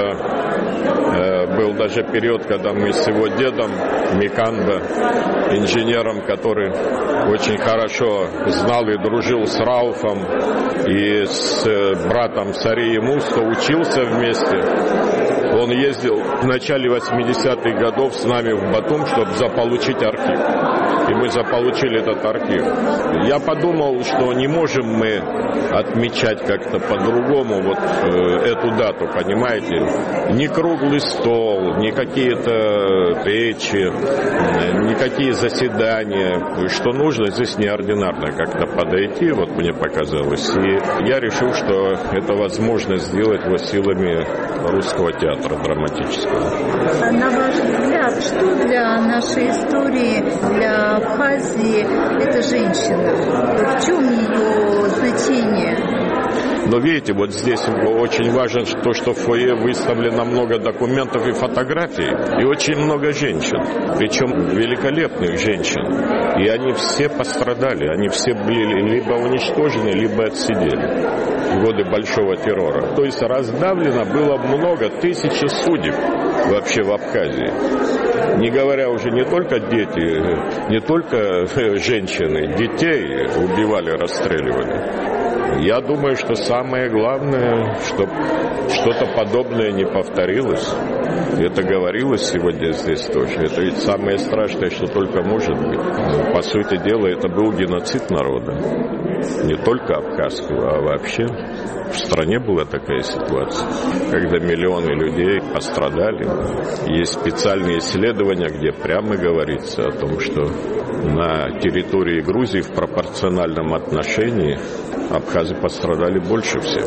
э, был даже период, когда мы с его дедом Миканбе, инженером, который очень хорошо знал и дружил с Рауфом и с э, братом Сарии Мусто, учился вместе. Он ездил в начале восьмидесятых годов с нами в Батум, чтобы заполучить архив. И мы заполучили этот архив. Я подумал, что не можем мы отмечать как-то по-другому вот э, эту дату, понимаете? Ни круглый стол, ни какие-то речи, никакие заседания. Что нужно здесь неординарно как-то подойти, вот мне показалось. И я решил, что это возможно сделать вот силами русского театра драматического. На ваш взгляд, что для нашей истории, для Абхазии это женщина? В чем ее значение? Но видите, вот здесь очень важно то, что в фойе выставлено много документов и фотографий, и очень много женщин, причем великолепных женщин. И они все пострадали, они все были либо уничтожены, либо отсидели в годы Большого террора. То есть раздавлено было много, тысячи судеб вообще в Абхазии. Не говоря уже не только дети, не только женщины, детей убивали, расстреливали. Я думаю, что самое главное, чтобы что-то подобное не повторилось. Это говорилось сегодня здесь тоже. Это ведь самое страшное, что только может быть. По сути дела, это был геноцид народа. Не только абхазского, а вообще. В стране была такая ситуация, когда миллионы людей пострадали. Есть специальные исследования, где прямо говорится о том, что на территории Грузии в пропорциональном отношении абхазы пострадали больше всех.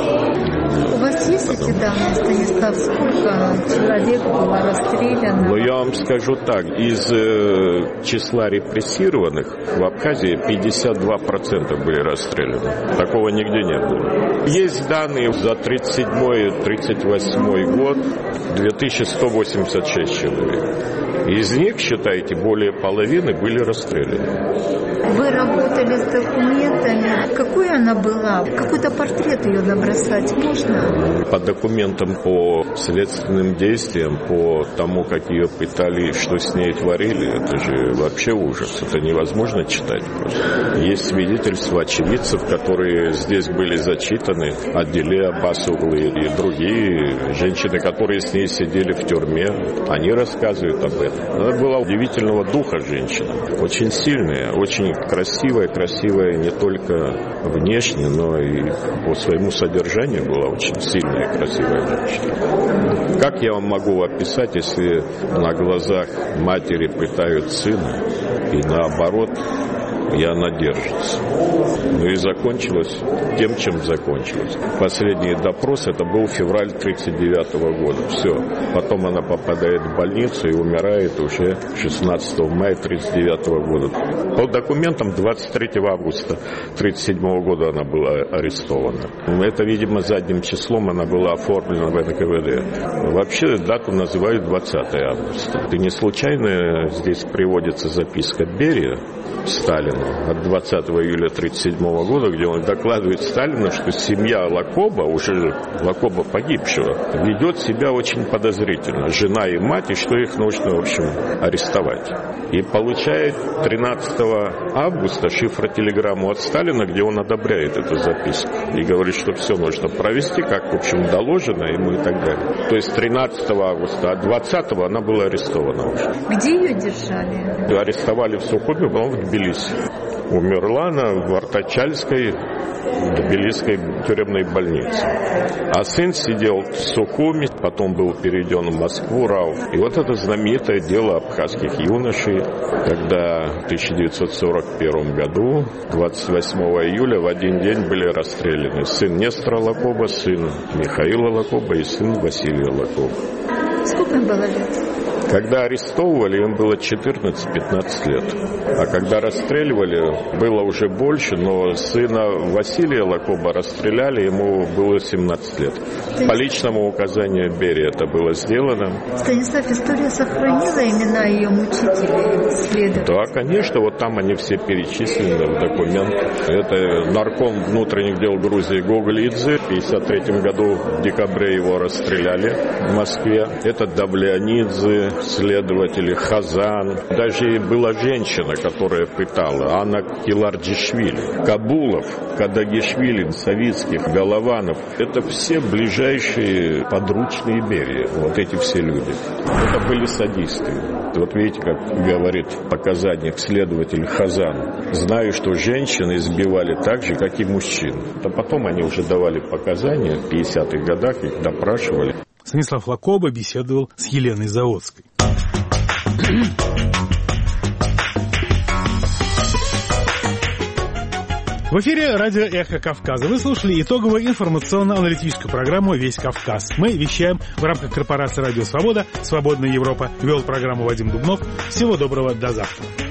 У вас есть эти данные, Станислав? Сколько человек было расстреляно? Ну, я вам скажу так. Из э, числа репрессированных в Абхазии пятьдесят два процента были расстреляны. Такого нигде не было. Есть данные за тридцать седьмой — тридцать восьмой год, две тысячи сто восемьдесят шесть человек. Из них, считайте, более половины были расстреляны. Вы работали с документами. Какой она была? Какой-то портрет ее набросать можно? По документам, по следственным действиям, по тому, как ее пытали, что с ней творили, это же вообще ужас. Это невозможно читать просто. Есть свидетельства очевидцев, которые здесь были зачитаны. Аделе Аббасоглы и другие женщины, которые с ней сидели в тюрьме, они рассказывают об этом. Она была удивительного духа женщина. Очень сильная, очень красивая, красивая не только внешне, но и по своему содержанию была очень сильная и красивая женщина. Как я вам могу описать, если на глазах матери пытают сына, и наоборот, и она держится. Ну и закончилось тем, чем закончилось. Последний допрос, это был февраль тридцать девятого года. Все. Потом она попадает в больницу и умирает уже шестнадцатого мая тридцать девятого года. По документам двадцать третьего августа тридцать седьмого года она была арестована. Это, видимо, задним числом она была оформлена в эн ка вэ дэ. Вообще дату называют двадцатого августа. И не случайно здесь приводится записка Берия Сталину от двадцатого июля тридцать седьмого года, где он докладывает Сталину, что семья Лакоба, уже Лакоба погибшего, ведет себя очень подозрительно. Жена и мать, и что их нужно, в общем, арестовать. И получает тринадцатого августа шифротелеграмму от Сталина, где он одобряет эту записку. И говорит, что все нужно провести, как, в общем, доложено ему и так далее. То есть тринадцатого августа, а двадцатого она была арестована уже. Где ее держали? Ее арестовали в Сухуми, потом в Тбилиси. Умерла она в Артачальской Тбилисской тюремной больнице. А сын сидел в Сухуми, потом был переведен в Москву, Рауф. И вот это знаменитое дело абхазских юношей, когда в тысяча девятьсот сорок первом году, двадцать восьмого июля, в один день были расстреляны сын Нестора Лакоба, сын Михаила Лакоба и сын Василия Лакоба. Сколько им было лет? Когда арестовывали, им было четырнадцать-пятнадцать лет. А когда расстреливали, было уже больше, но сына Василия Лакоба расстреляли, ему было семнадцать лет. По личному указанию Берии это было сделано. Станислав, история сохранила имена ее мучителей, следователей? Да, конечно, вот там они все перечислены в документах. Это нарком внутренних дел Грузии Гоголидзе. В пятьдесят третьем году в декабре его расстреляли в Москве. Это Давлеонидзе, следователи, Хазан. Даже была женщина, которая пытала, Анна Киларджишвили. Кабулов, Кадагишвили, Савицких, Голованов. Это все ближайшие подручные Берии. Вот эти все люди. Это были садисты. Вот видите, как говорит в показаниях следователь Хазан. Знаю, что женщины избивали так же, как и мужчин. А потом они уже давали показания в пятидесятых годах, их допрашивали. Станислав Лакоба беседовал с Еленой Заводской. В эфире радио «Эхо Кавказа». Вы слушали итоговую информационно-аналитическую программу «Весь Кавказ». Мы вещаем в рамках корпорации «Радио Свобода», «Свободная Европа». Вел программу Вадим Дубнов. Всего доброго, до завтра.